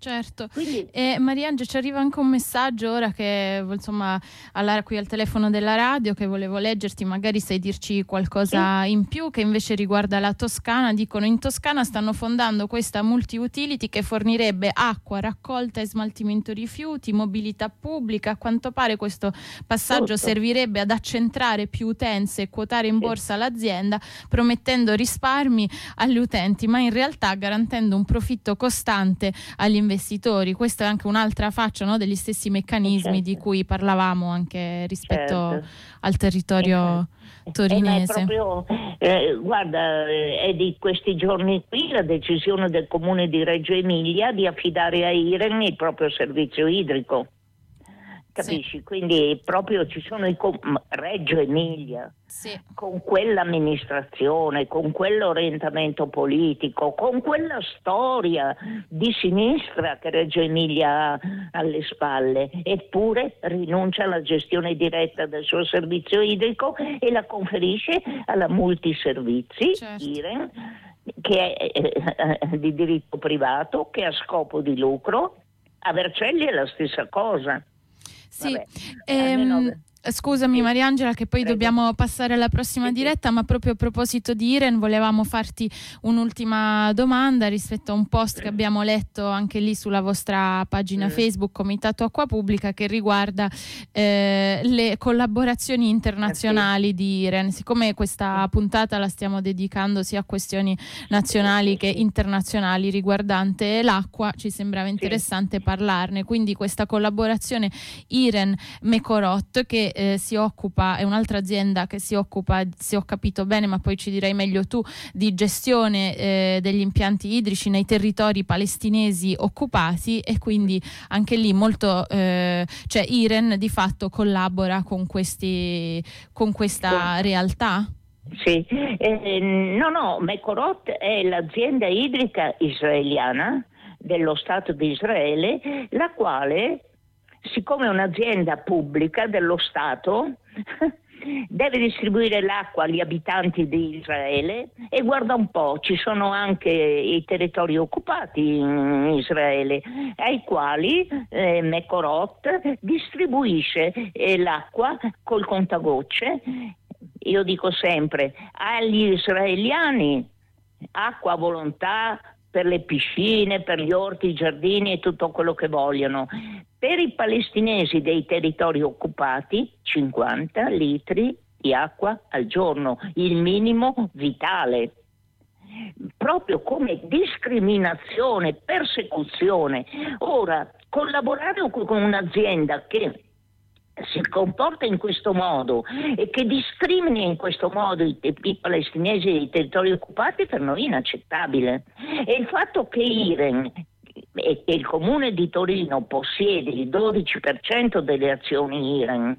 Certo. Quindi... E Mariangela, ci arriva anche un messaggio ora che insomma alla, qui al telefono della radio, che volevo leggerti, magari sai dirci qualcosa sì. in più, che invece riguarda la Toscana. Dicono: in Toscana stanno fondando questa multi-utility che fornirebbe acqua, raccolta e smaltimento rifiuti, mobilità pubblica. A quanto pare questo passaggio Tutto. servirebbe ad accentrare più utenze e quotare in sì. borsa l'azienda, promettendo risparmi agli utenti, ma in realtà garantendo un profitto costante agli investitori. investitori. Questa è anche un'altra faccia, no, degli stessi meccanismi certo. di cui parlavamo anche rispetto certo. al territorio certo. torinese. Eh, proprio, eh, guarda, è di questi giorni qui la decisione del comune di Reggio Emilia di affidare a Iren il proprio servizio idrico. Capisci? Sì. Quindi proprio ci sono i com- Reggio Emilia sì. con quell'amministrazione, con quell'orientamento politico, con quella storia di sinistra che Reggio Emilia ha alle spalle, eppure rinuncia alla gestione diretta del suo servizio idrico e la conferisce alla Multiservizi, certo. Iren, che è eh, di diritto privato, che ha scopo di lucro. A Vercelli è la stessa cosa. Sì, Vabbè, ehm, scusami Mariangela che poi Prego. dobbiamo passare alla prossima diretta, ma proprio a proposito di Iren volevamo farti un'ultima domanda rispetto a un post che abbiamo letto anche lì sulla vostra pagina Facebook Comitato Acqua Pubblica, che riguarda eh, le collaborazioni internazionali di Iren. Siccome questa puntata la stiamo dedicando sia a questioni nazionali che internazionali riguardante l'acqua, ci sembrava interessante parlarne. Quindi questa collaborazione Iren-Mecorot, che Eh, si occupa, è un'altra azienda che si occupa, se ho capito bene, ma poi ci dirai meglio tu, di gestione eh, degli impianti idrici nei territori palestinesi occupati, e quindi anche lì molto eh, cioè Iren di fatto collabora con questi con questa realtà? Sì, eh, no no, Mecorot è l'azienda idrica israeliana dello Stato di Israele, la quale, siccome è un'azienda pubblica dello Stato, deve distribuire l'acqua agli abitanti di Israele, e guarda un po', ci sono anche i territori occupati in Israele, ai quali eh, Mecorot distribuisce eh, l'acqua col contagocce. Io dico sempre, agli israeliani acqua a volontà per le piscine, per gli orti, i giardini e tutto quello che vogliono. Per i palestinesi dei territori occupati, cinquanta litri di acqua al giorno, il minimo vitale. Proprio come discriminazione, persecuzione. Ora, collaborare con un'azienda che si comporta in questo modo e che discrimina in questo modo i, i palestinesi dei territori occupati, per noi è inaccettabile. E il fatto che Iren e che il comune di Torino possiede il dodici per cento delle azioni Iren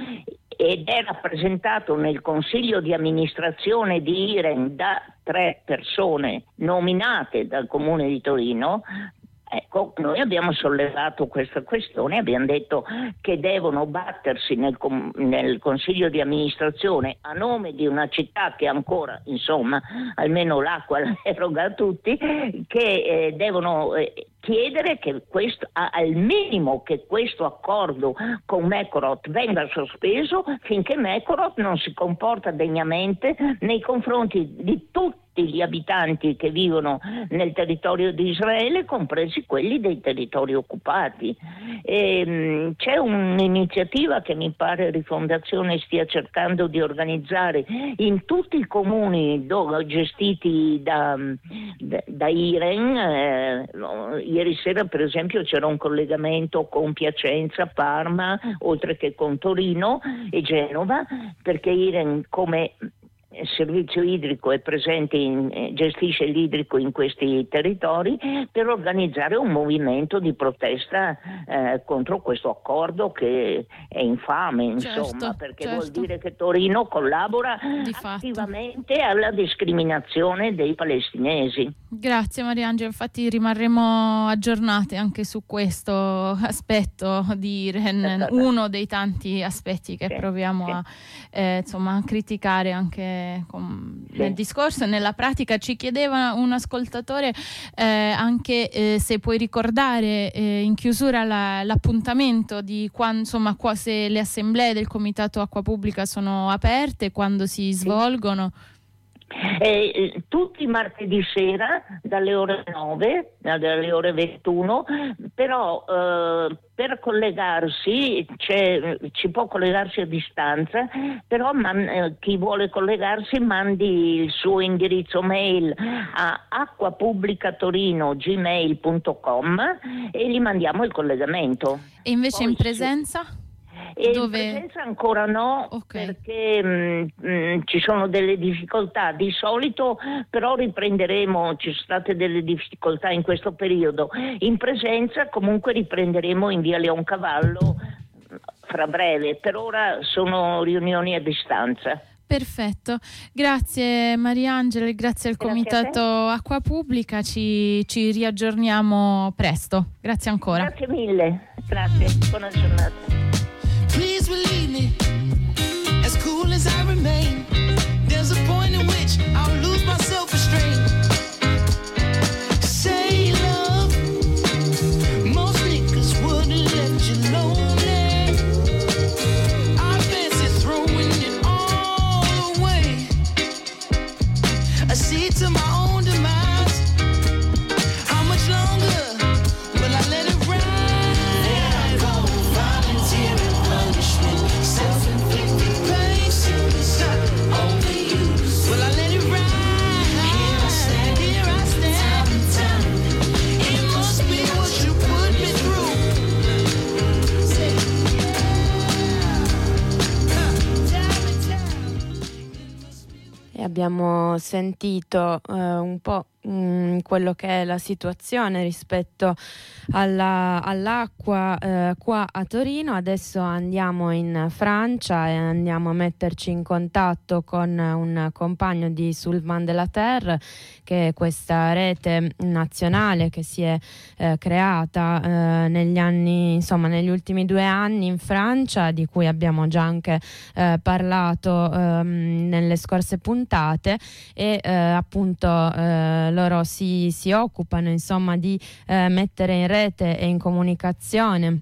ed è rappresentato nel consiglio di amministrazione di Iren da tre persone nominate dal comune di Torino, ecco, noi abbiamo sollevato questa questione, abbiamo detto che devono battersi nel, nel consiglio di amministrazione a nome di una città che ancora, insomma, almeno l'acqua la eroga a tutti, che eh, devono eh, chiedere che questo, al minimo che questo accordo con Mecorot venga sospeso finché Mecorot non si comporta degnamente nei confronti di tutti gli abitanti che vivono nel territorio di Israele, compresi quelli dei territori occupati. E, mh, c'è un'iniziativa che mi pare Rifondazione stia cercando di organizzare in tutti i comuni dove, gestiti da, da, da Iren. Eh, ieri sera per esempio c'era un collegamento con Piacenza, Parma, oltre che con Torino e Genova, perché Iren come il servizio idrico è presente, in, gestisce l'idrico in questi territori, per organizzare un movimento di protesta eh, contro questo accordo che è infame, insomma, certo, perché certo. vuol dire che Torino collabora di attivamente fatto alla discriminazione dei palestinesi. Grazie Mariangela, infatti rimarremo aggiornate anche su questo aspetto di Iren, uno dei tanti aspetti che sì, proviamo sì. a eh, insomma a criticare anche anche con, sì. nel discorso e nella pratica. Ci chiedeva un ascoltatore eh, anche eh, se puoi ricordare eh, in chiusura la, l'appuntamento di quando, insomma, qua, se le assemblee del Comitato Acqua Pubblica sono aperte, quando si svolgono. Eh, tutti i martedì sera dalle ore nove dalle ore ventuno, però eh, per collegarsi c'è, ci può collegarsi a distanza, però man, eh, chi vuole collegarsi mandi il suo indirizzo mail a acquapubblicatorino gmail punto com e gli mandiamo il collegamento. E invece Poi in presenza? Sì. E Dove... in presenza ancora no, okay. perché mh, mh, ci sono delle difficoltà. Di solito però riprenderemo, ci sono state delle difficoltà in questo periodo. In presenza comunque riprenderemo in via Leoncavallo fra breve. Per ora sono riunioni a distanza. Perfetto, grazie Mariangela e grazie al grazie Comitato Acqua Pubblica, ci, ci riaggiorniamo presto. Grazie ancora. Grazie mille, grazie, buona giornata. Please believe me, as cool as I remain, there's a point in which I'll lose my self-restraint. Say love, most niggas wouldn't let you lonely. I fancy throwing it all away. I see to my own demise. How much longer will I let it ride? Abbiamo sentito eh, un po' mh, quello che è la situazione rispetto alla, all'acqua eh, qua a Torino. Adesso andiamo in Francia e andiamo a metterci in contatto con un compagno di Sullivan de la Terre, che è questa rete nazionale che si è eh, creata eh, negli anni, insomma negli ultimi due anni in Francia, di cui abbiamo già anche eh, parlato ehm, nelle scorse puntate. E eh, appunto eh, loro si, si occupano insomma di eh, mettere in rete e in comunicazione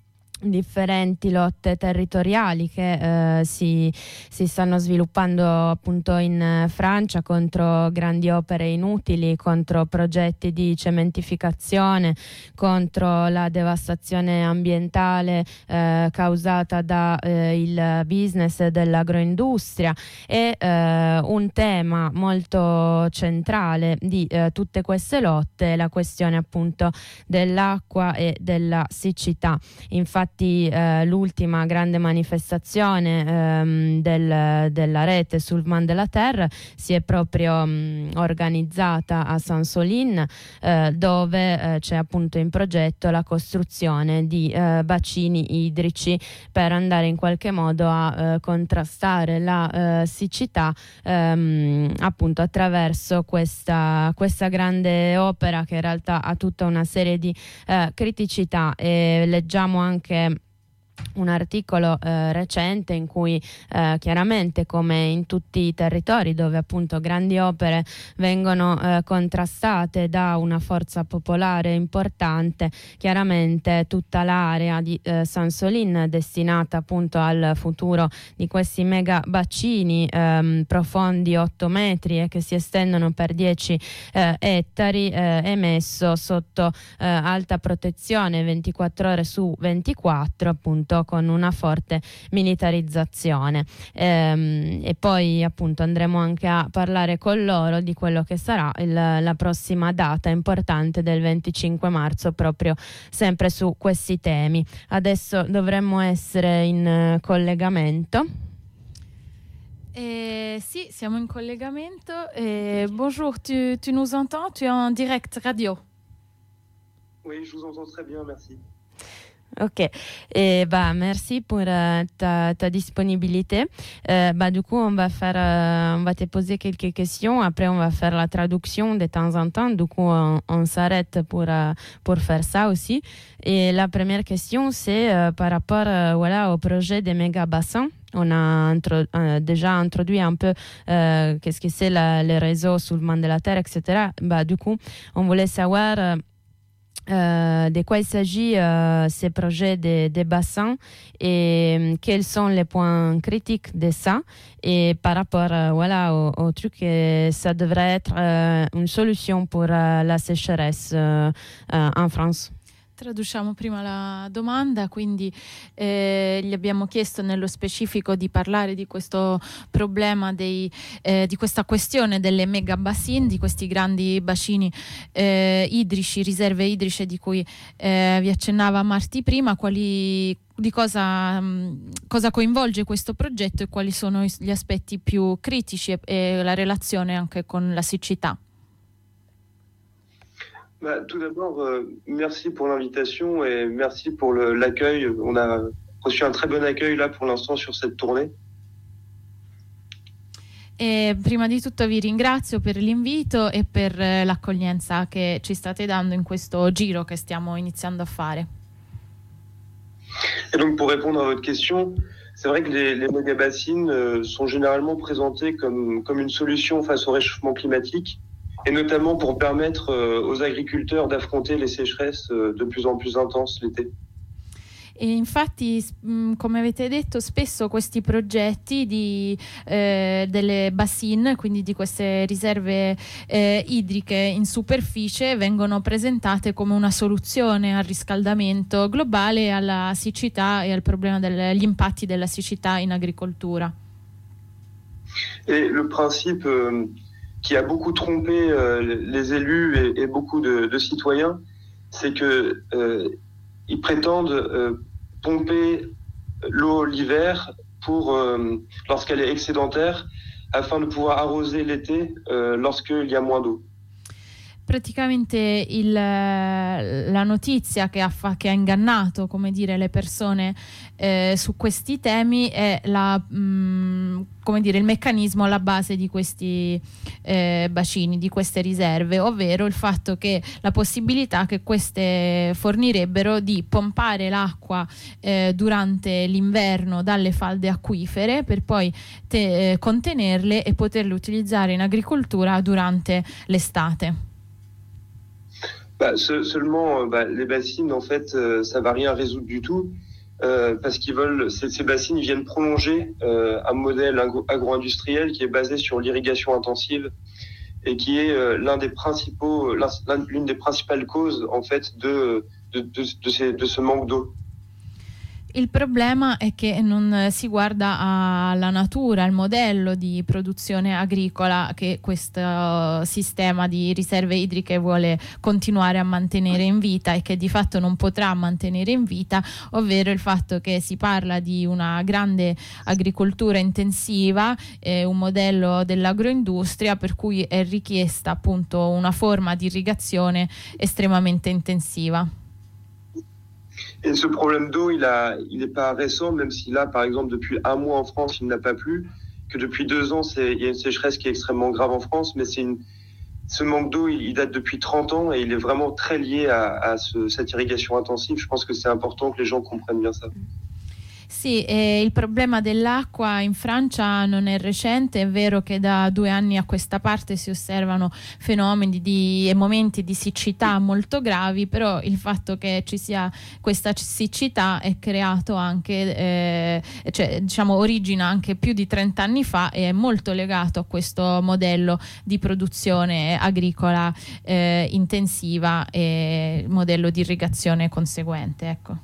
differenti lotte territoriali che eh, si, si stanno sviluppando appunto in Francia contro grandi opere inutili, contro progetti di cementificazione, contro la devastazione ambientale eh, causata da eh, il business dell'agroindustria. E eh, un tema molto centrale di eh, tutte queste lotte è la questione appunto dell'acqua e della siccità. Infatti Eh, l'ultima grande manifestazione ehm, del, della rete Sullivan de la Terre si è proprio mh, organizzata a Saint-Solin, eh, dove eh, c'è appunto in progetto la costruzione di eh, bacini idrici per andare in qualche modo a eh, contrastare la eh, siccità ehm, appunto attraverso questa, questa grande opera, che in realtà ha tutta una serie di eh, criticità. E leggiamo anche un articolo eh, recente in cui eh, chiaramente, come in tutti i territori dove appunto grandi opere vengono eh, contrastate da una forza popolare importante, chiaramente tutta l'area di eh, Saint-Solin destinata appunto al futuro di questi mega bacini ehm, profondi otto metri e che si estendono per dieci eh, ettari, eh, è messo sotto eh, alta protezione ventiquattro ore su ventiquattro, appunto con una forte militarizzazione. Ehm, e poi appunto andremo anche a parlare con loro di quello che sarà il, la prossima data importante del venticinque marzo, proprio sempre su questi temi. Adesso dovremmo essere in uh, collegamento. Eh, sì, siamo in collegamento. Eh, bonjour, tu, tu nous entends? Tu es en direct radio? Oui, je vous entends très bien, merci. Ok, et bah merci pour euh, ta, ta disponibilité. Euh, bah du coup on va faire, euh, on va te poser quelques questions. Après on va faire la traduction de temps en temps. Du coup on, on s'arrête pour euh, pour faire ça aussi. Et la première question c'est euh, par rapport euh, voilà au projet des méga bassins. On a intro- euh, déjà introduit un peu euh, qu'est-ce que c'est la, les réseaux soulèvement de la terre, et cetera. Bah du coup on voulait savoir euh, Euh, de quoi il s'agit euh, ces projets des de bassins et euh, quels sont les points critiques de ça et par rapport euh, voilà, au, au truc que ça devrait être euh, une solution pour euh, la sécheresse euh, euh, en France. Traduciamo prima la domanda, quindi eh, gli abbiamo chiesto nello specifico di parlare di questo problema, dei, eh, di questa questione delle mega bassine, di questi grandi bacini eh, idrici, riserve idriche di cui eh, vi accennava Marti prima, quali, di cosa, mh, cosa coinvolge questo progetto e quali sono gli aspetti più critici e, e la relazione anche con la siccità. Bah, tout d'abord, euh, merci pour l'invitation et merci pour le, l'accueil. On a reçu un très bon accueil là pour l'instant sur cette tournée. E prima di tutto vi ringrazio per l'invito e per eh, l'accoglienza che ci state dando in questo giro che stiamo iniziando a fare. Et donc pour répondre à votre question, c'est vrai que les, les méga-bassines euh, sont généralement présentées comme, comme une solution face au réchauffement climatique, et notamment pour permettre euh, aux agriculteurs d'affronter les sécheresses euh, de plus en plus intenses l'été. E infatti, mh, come avete detto, spesso questi progetti di, eh, delle bassine, quindi di queste riserve eh, idriche in superficie, vengono presentate come una soluzione al riscaldamento globale, alla siccità e al problema degli impatti della siccità in agricoltura. Et le principe euh, qui a beaucoup trompé euh, les élus et, et beaucoup de, de citoyens, c'est que euh, ils prétendent euh, pomper l'eau l'hiver pour euh, lorsqu'elle est excédentaire, afin de pouvoir arroser l'été euh, lorsqu'il y a moins d'eau. Praticamente il, la notizia che ha, fa, che ha ingannato, come dire, le persone eh, su questi temi è la, mh, come dire, il meccanismo alla base di questi eh, bacini, di queste riserve, ovvero il fatto che la possibilità che queste fornirebbero di pompare l'acqua eh, durante l'inverno dalle falde acquifere per poi te, eh, contenerle e poterle utilizzare in agricoltura durante l'estate. Bah, ce, seulement, bah, les bassines, en fait, euh, ça va rien résoudre du tout, euh, parce qu'ils veulent, ces, ces bassines viennent prolonger euh, un modèle agro-industriel qui est basé sur l'irrigation intensive et qui est euh, l'un des principaux, l'un, l'une des principales causes, en fait, de, de, de, de, ces, de ce manque d'eau. Il problema è che non si guarda alla natura, al modello di produzione agricola che questo sistema di riserve idriche vuole continuare a mantenere in vita e che di fatto non potrà mantenere in vita, ovvero il fatto che si parla di una grande agricoltura intensiva, eh, un modello dell'agroindustria per cui è richiesta appunto una forma di irrigazione estremamente intensiva. Et ce problème d'eau, il a, il n'est pas récent, même si là, par exemple, depuis un mois en France, il n'a pas plu, que depuis deux ans, c'est, il y a une sécheresse qui est extrêmement grave en France, mais c'est une, ce manque d'eau, il, il date depuis trente ans et il est vraiment très lié à, à ce, cette irrigation intensive. Je pense que c'est important que les gens comprennent bien ça. Sì, eh, il problema dell'acqua in Francia non è recente, è vero che da due anni a questa parte si osservano fenomeni di, e momenti di siccità molto gravi, però il fatto che ci sia questa siccità è creato anche, eh, cioè diciamo origina anche più di trenta anni fa e è molto legato a questo modello di produzione agricola eh, intensiva e modello di irrigazione conseguente, ecco.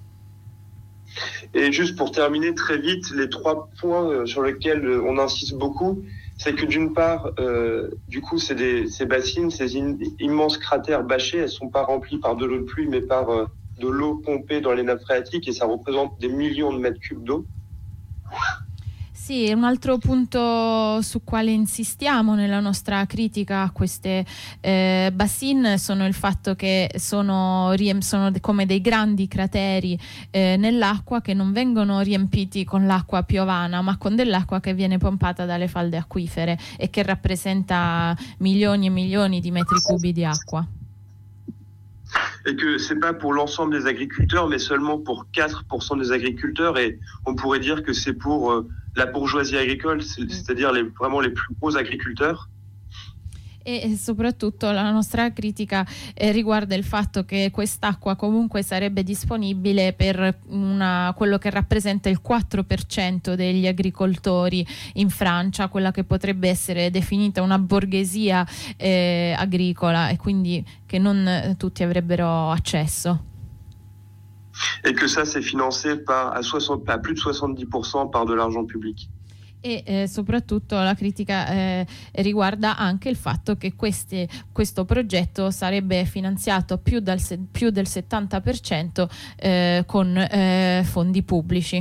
Et juste pour terminer très vite, les trois points sur lesquels on insiste beaucoup, c'est que d'une part, euh, du coup, c'est des, ces bassines, ces in, immenses cratères bâchés, elles sont pas remplies par de l'eau de pluie, mais par euh, de l'eau pompée dans les nappes phréatiques, et ça représente des millions de mètres cubes d'eau. Sì, Sì, un altro punto su quale insistiamo nella nostra critica a queste eh, bassine sono il fatto che sono, riem- sono de- come dei grandi crateri eh, nell'acqua che non vengono riempiti con l'acqua piovana, ma con dell'acqua che viene pompata dalle falde acquifere e che rappresenta milioni e milioni di metri cubi di acqua. Et que c'est pas pour l'ensemble des agriculteurs, mais seulement pour quatre pour cent des agriculteurs, et on pourrait dire que c'est pour euh, la bourgeoisie agricole, c'est, c'est-à-dire les, vraiment les plus gros agriculteurs. E soprattutto la nostra critica eh, riguarda il fatto che quest'acqua comunque sarebbe disponibile per una, quello che rappresenta il quattro per cento degli agricoltori in Francia, quella che potrebbe essere definita una borghesia eh, agricola, e quindi che non tutti avrebbero accesso. Et que ça c'est financé par, à, soixante, à plus de soixante-dix pour cent par de l'argent public. E eh, soprattutto la critica eh, riguarda anche il fatto che questi, questo progetto sarebbe finanziato più, dal, più del settanta per cento eh, con eh, fondi pubblici.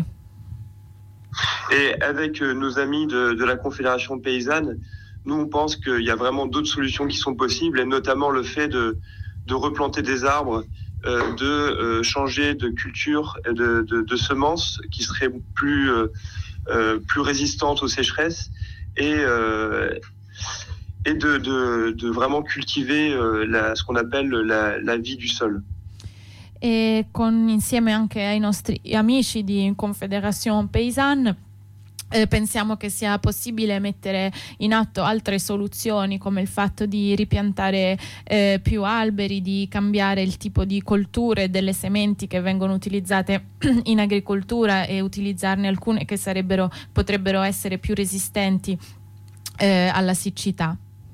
Et avec euh, nos amis de, de la Confédération paysanne, nous on pense qu'il y a vraiment d'autres solutions qui sont possibles, et notamment le fait de, de replanter des arbres, euh, de euh, changer de culture, de, de, de semences qui seraient plus... Euh, Euh, plus résistante aux sécheresses, et, euh, et de, de, de vraiment cultiver euh, la, ce qu'on appelle la, la vie du sol. E con, insieme anche ai nostri amici di Confédération Paysanne Eh, pensiamo che sia possibile mettere in atto altre soluzioni, come il fatto di ripiantare eh, più alberi, di cambiare il tipo di colture delle sementi che vengono utilizzate in agricoltura e utilizzarne alcune che sarebbero, potrebbero essere più resistenti eh, alla siccità.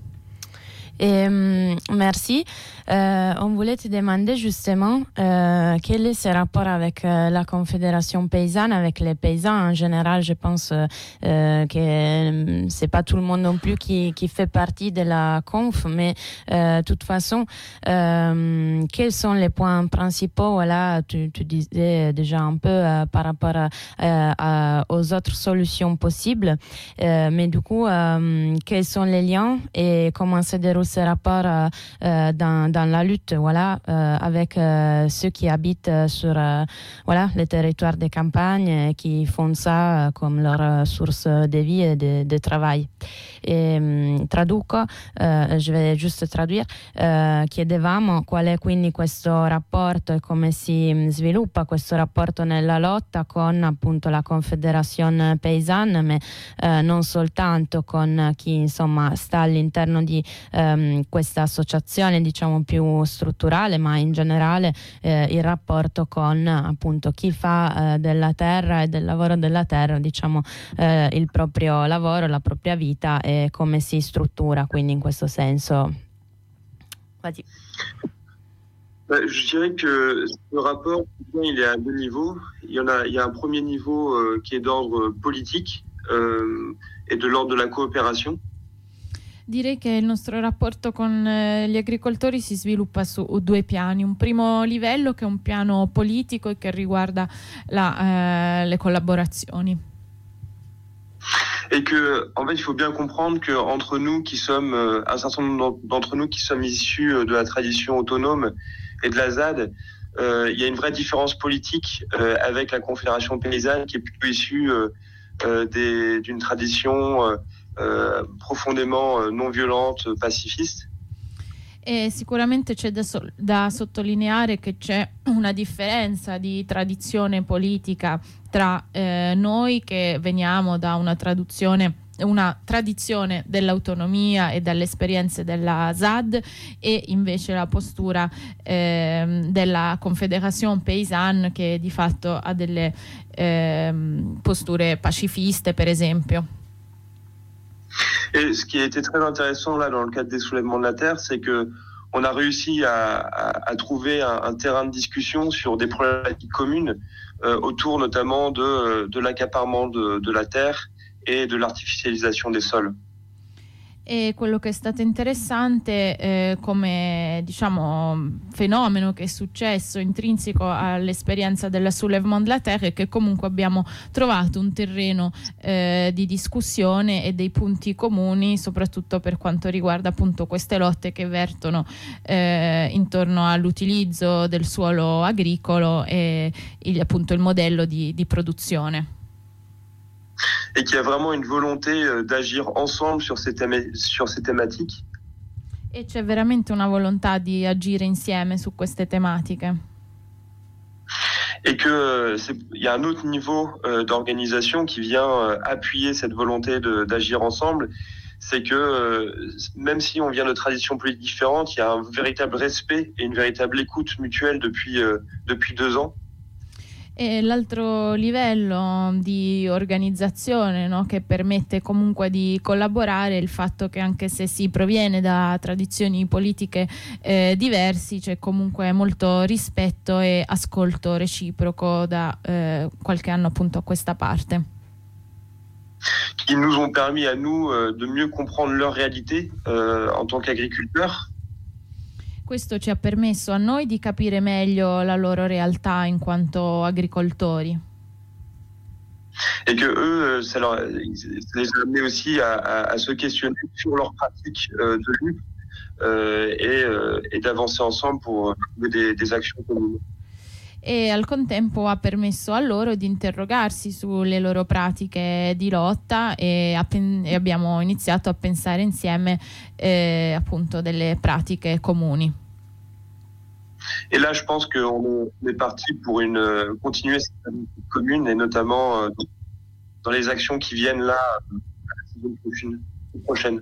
Et, merci. Euh, on voulait te demander justement euh, quel est ce rapport avec euh, la Confédération paysanne, avec les paysans en général. Je pense euh, que c'est pas tout le monde non plus qui, qui fait partie de la conf, mais de toute façon, euh, quels sont les points principaux? Voilà, tu, tu disais déjà un peu euh, par rapport à, à, aux autres solutions possibles, euh, mais du coup, euh, quels sont les liens et comment se déroule ce rapport euh, dans, dans la lutte, voilà, euh, avec euh, ceux qui habitent sur euh, voilà, les territoires des campagnes, qui font ça comme leur source de vie et de, de travail. E, traduco, eh, je vais juste traduire, eh, chiedevamo qual è quindi questo rapporto e come si sviluppa questo rapporto nella lotta con appunto la Confédération Paysanne, ma eh, non soltanto con chi insomma sta all'interno di ehm, questa associazione diciamo più strutturale, ma in generale eh, il rapporto con appunto chi fa eh, della terra e del lavoro della terra diciamo eh, il proprio lavoro, la propria vita e come si struttura quindi in questo senso. Vas-y. Bah, je dirais que ce rapport, il est à deux niveaux. Il y en a, il y a un premier niveau euh, qui est d'ordre politique euh, et de l'ordre de la coopération. Direi che il nostro rapporto con eh, gli agricoltori si sviluppa su due piani. Un primo livello che è un piano politico e che riguarda la, eh, le collaborazioni. Et que, en fait, il faut bien comprendre que entre nous qui sommes, euh, un certain nombre d'entre nous qui sommes issus de la tradition autonome et de la Z A D, euh, il y a une vraie différence politique euh, avec la Confédération paysanne qui est plutôt issue euh, euh, des, d'une tradition euh, euh, profondément euh, non violente, pacifiste. E sicuramente c'è da, so- da sottolineare che c'è una differenza di tradizione politica tra eh, noi che veniamo da una traduzione una tradizione dell'autonomia e dalle esperienze della Z A D e invece la postura eh, della Confédération Paysanne che di fatto ha delle eh, posture pacifiste per esempio. Et ce qui a été très intéressant là dans le cadre des soulèvements de la terre, c'est que on a réussi à, à, à trouver un, un terrain de discussion sur des problématiques communes euh, autour notamment de, de l'accaparement de, de la terre et de l'artificialisation des sols. E quello che è stato interessante eh, come diciamo fenomeno che è successo intrinseco all'esperienza della Soulèvement de la Terre è che comunque abbiamo trovato un terreno eh, di discussione e dei punti comuni, soprattutto per quanto riguarda appunto queste lotte che vertono eh, intorno all'utilizzo del suolo agricolo e il, appunto il modello di, di produzione. Et qu'il y a vraiment une volonté d'agir ensemble sur ces, thém- sur ces thématiques. E c'è veramente una volontà di agire insieme su queste tematiche. Et que c'est, il y a un autre niveau euh, d'organisation qui vient euh, appuyer cette volonté de, d'agir ensemble. C'est que euh, même si on vient de traditions politiques différentes, il y a un véritable respect et une véritable écoute mutuelle depuis, euh, depuis deux ans. E l'altro livello di organizzazione, no, che permette comunque di collaborare è il fatto che anche se si proviene da tradizioni politiche eh, diversi c'è comunque molto rispetto e ascolto reciproco da eh, qualche anno appunto a questa parte. Qui nous ont permis à nous euh, de mieux comprendre leur réalité euh, en tant qu'agriculteurs. Questo ci ha permesso a noi di capire meglio la loro realtà in quanto agricoltori. Et que eux, ça, leur, ça les a amenés aussi à, à, à se questionner sur leurs pratiques euh, de lutte euh, et, euh, et d'avancer ensemble pour trouver des, des actions communes. E al contempo ha permesso a loro di interrogarsi sulle loro pratiche di lotta e, a pen- e abbiamo iniziato a pensare insieme eh, appunto delle pratiche comuni. Et là, je pense qu'on est parti pour une, euh, continuer cette pratique commune et notamment euh, dans les actions qui viennent là euh, la saison prochaine. prochaine.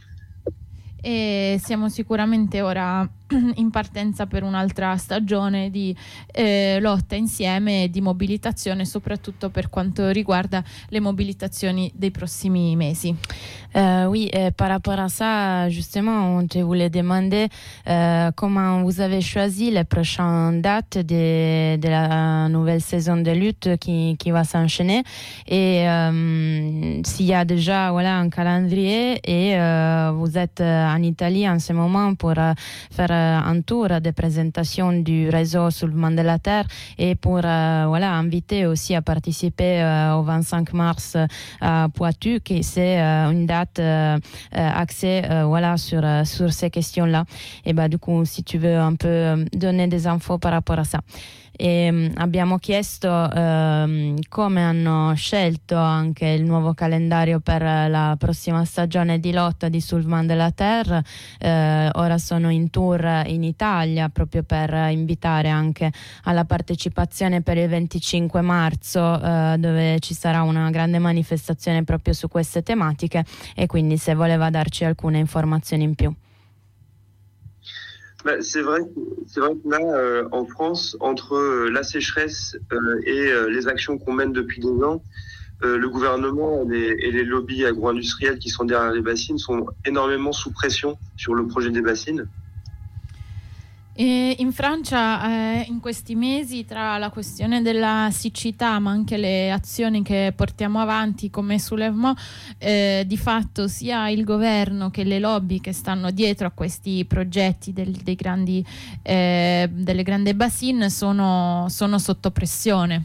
E siamo sicuramente ora in partenza per un'altra stagione di eh, lotta insieme e di mobilitazione, soprattutto per quanto riguarda le mobilitazioni dei prossimi mesi. Euh, oui, et par rapport à ça, justement, on te voulait demander euh, comment vous avez choisi les prochaines dates de, de la nouvelle saison de lutte qui, qui va s'enchaîner et euh, s'il y a déjà voilà, un calendrier et euh, vous êtes en Italie en ce moment pour euh, faire un tour de présentation du réseau Soulèvement de la Terre et pour euh, voilà, inviter aussi à participer euh, au vingt-cinq mars à Poitou, qui c'est euh, une date Euh, axé euh, voilà, sur, euh, sur ces questions-là. Et bah, du coup, si tu veux un peu donner des infos par rapport à ça. E um, abbiamo chiesto um, come hanno scelto anche il nuovo calendario per la prossima stagione di lotta di Soulèvement de la Terre. Uh, ora sono in tour in Italia proprio per invitare anche alla partecipazione per il venticinque marzo uh, dove ci sarà una grande manifestazione proprio su queste tematiche e quindi se voleva darci alcune informazioni in più. Bah, c'est vrai, c'est vrai que là, euh, en France, entre euh, la sécheresse euh, et euh, les actions qu'on mène depuis deux ans, euh, le gouvernement et les, et les lobbies agro-industriels qui sont derrière les bassines sont énormément sous pression sur le projet des bassines. E in Francia eh, in questi mesi, tra la questione della siccità ma anche le azioni che portiamo avanti come Soulèvement, eh, di fatto sia il governo che le lobby che stanno dietro a questi progetti del, dei grandi, eh, delle grandi bassine sono, sono sotto pressione.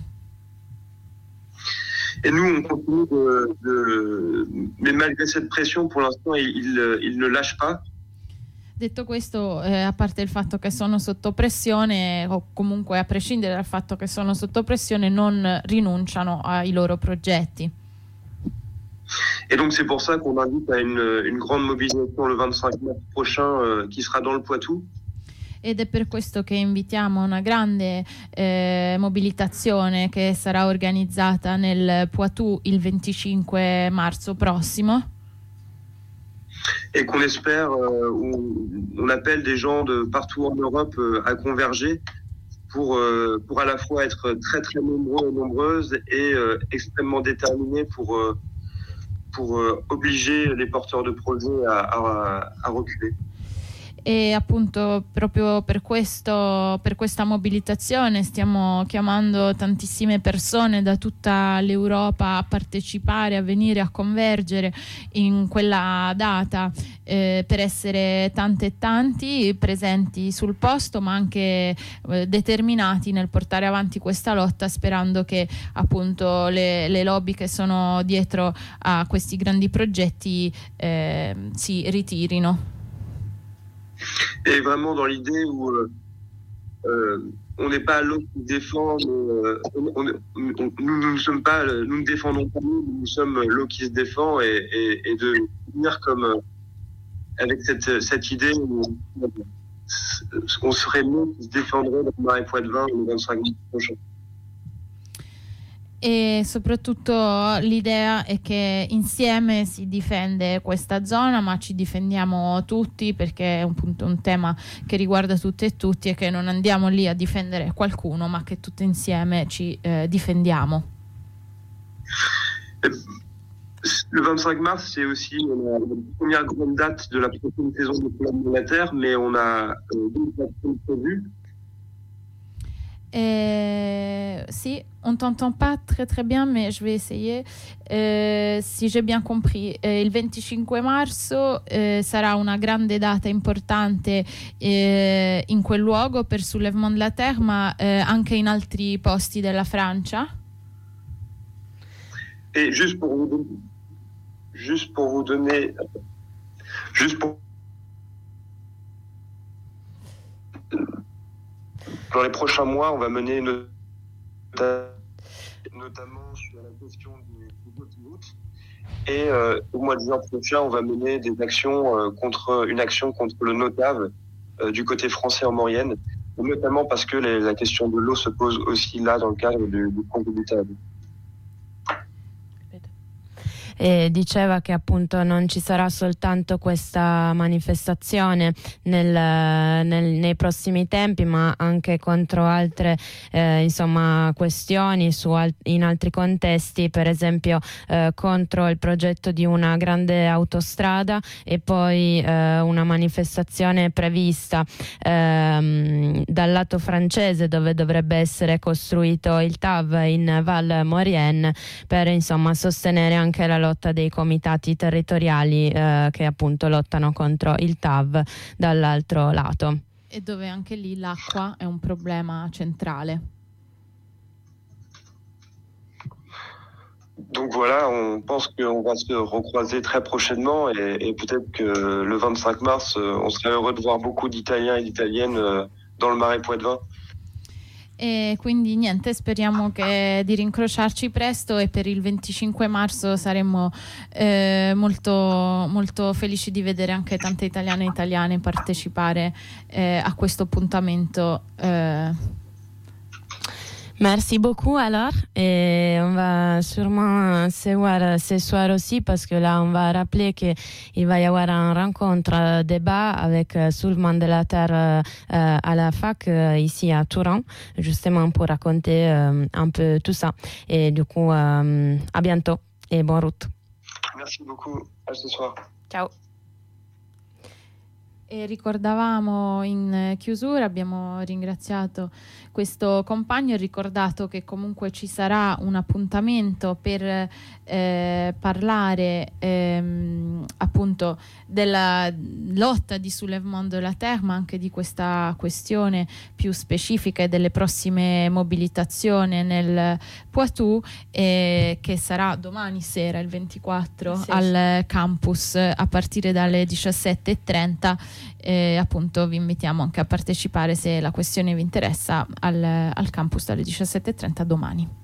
Et nous, on continue de, de... Mais malgré cette pression, pour l'instant, ils il, il ne lâchent pas. Detto questo, eh, a parte il fatto che sono sotto pressione, o comunque a prescindere dal fatto che sono sotto pressione, non rinunciano ai loro progetti. Et donc c'est pour ça qu'on invite à une, une grande mobilisation le vingt-cinq mars prochain euh, qui sera dans le Poitou. Ed è per questo che invitiamo una grande eh, mobilitazione che sarà organizzata nel Poitou il venticinque marzo prossimo. Et qu'on espère, euh, on, on appelle des gens de partout en Europe euh, à converger pour, euh, pour à la fois être très très nombreux et nombreuses et euh, extrêmement déterminés pour, euh, pour euh, obliger les porteurs de projets à, à, à reculer. e appunto proprio per questo, per questa mobilitazione stiamo chiamando tantissime persone da tutta l'Europa a partecipare, a venire a convergere in quella data, eh, per essere tante e tanti presenti sul posto, ma anche eh, determinati nel portare avanti questa lotta, sperando che appunto le, le lobby che sono dietro a questi grandi progetti eh, si ritirino. Et vraiment dans l'idée où euh, euh, on n'est pas l'autre qui défend, euh, on, on, on, nous, nous ne sommes pas, nous ne défendons pas nous, nous sommes l'eau qui se défend, et, et, et de venir comme euh, avec cette, cette idée où on serait nous qui se défendrons dans le Marais Poitevin le venticinque mars prochain. E soprattutto l'idea è che insieme si difende questa zona, ma ci difendiamo tutti, perché è un, punto, un tema che riguarda tutte e tutti, e che non andiamo lì a difendere qualcuno, ma che tutti insieme ci eh, difendiamo. Le venticinque mars, c'est aussi la première grande date de la prochaine saison de Plan de la Terre, mais on a euh, deux actions prévues. Euh, si, on t'entend pas très très bien, mais je vais essayer. Eh, si j'ai bien compris, eh, il venticinque marzo eh, sarà una grande data importante eh, in quel luogo per Soulèvement de la Terre, ma eh, anche in altri posti della Francia. Et juste pour vous donner, juste pour vous donner, juste pour dans les prochains mois, on va mener une, notamment sur la question du vote. Et euh, au mois de juin prochain, on va mener des actions euh, contre une action contre le Notave euh, du côté français en Maurienne, notamment parce que les, la question de l'eau se pose aussi là dans le cadre du, du Congo du Tave. E diceva che appunto non ci sarà soltanto questa manifestazione nel, nel, nei prossimi tempi, ma anche contro altre eh, insomma questioni su al- in altri contesti, per esempio eh, contro il progetto di una grande autostrada, e poi eh, una manifestazione prevista ehm, dal lato francese, dove dovrebbe essere costruito il T A V in Val Maurienne, per insomma sostenere anche la lotta dei comitati territoriali eh, che appunto lottano contro il T A V dall'altro lato. E dove anche lì l'acqua è un problema centrale. Donc voilà, on pense qu'on va se recroiser très prochainement, et, et peut-être que le venticinque mars, on serait heureux de voir beaucoup d'Italiens et d'Italiennes dans le Marais Poitevin. E quindi niente, speriamo che di rincrociarci presto, e per il venticinque marzo saremo eh, molto, molto felici di vedere anche tante italiane e italiane partecipare eh, a questo appuntamento. Eh. Merci beaucoup alors, et on va sûrement se voir ce soir aussi, parce que là on va rappeler qu'il va y avoir un rencontre, un débat avec Soulèvement de la Terre euh, à la fac euh, ici à Touran, justement pour raconter euh, un peu tout ça. Et du coup, euh, à bientôt et bonne route. Merci beaucoup, à ce soir. Ciao. E ricordavamo in chiusura, abbiamo ringraziato questo compagno e ricordato che comunque ci sarà un appuntamento per eh, parlare ehm, appunto della lotta di Soulèvement de la Terre, ma anche di questa questione più specifica e delle prossime mobilitazioni nel Poitou, eh, che sarà domani sera, il ventiquattro, sì, al sì. campus a partire dalle diciassette e trenta. Eh, appunto vi invitiamo anche a partecipare, se la questione vi interessa, al, al campus dalle diciassette e trenta domani.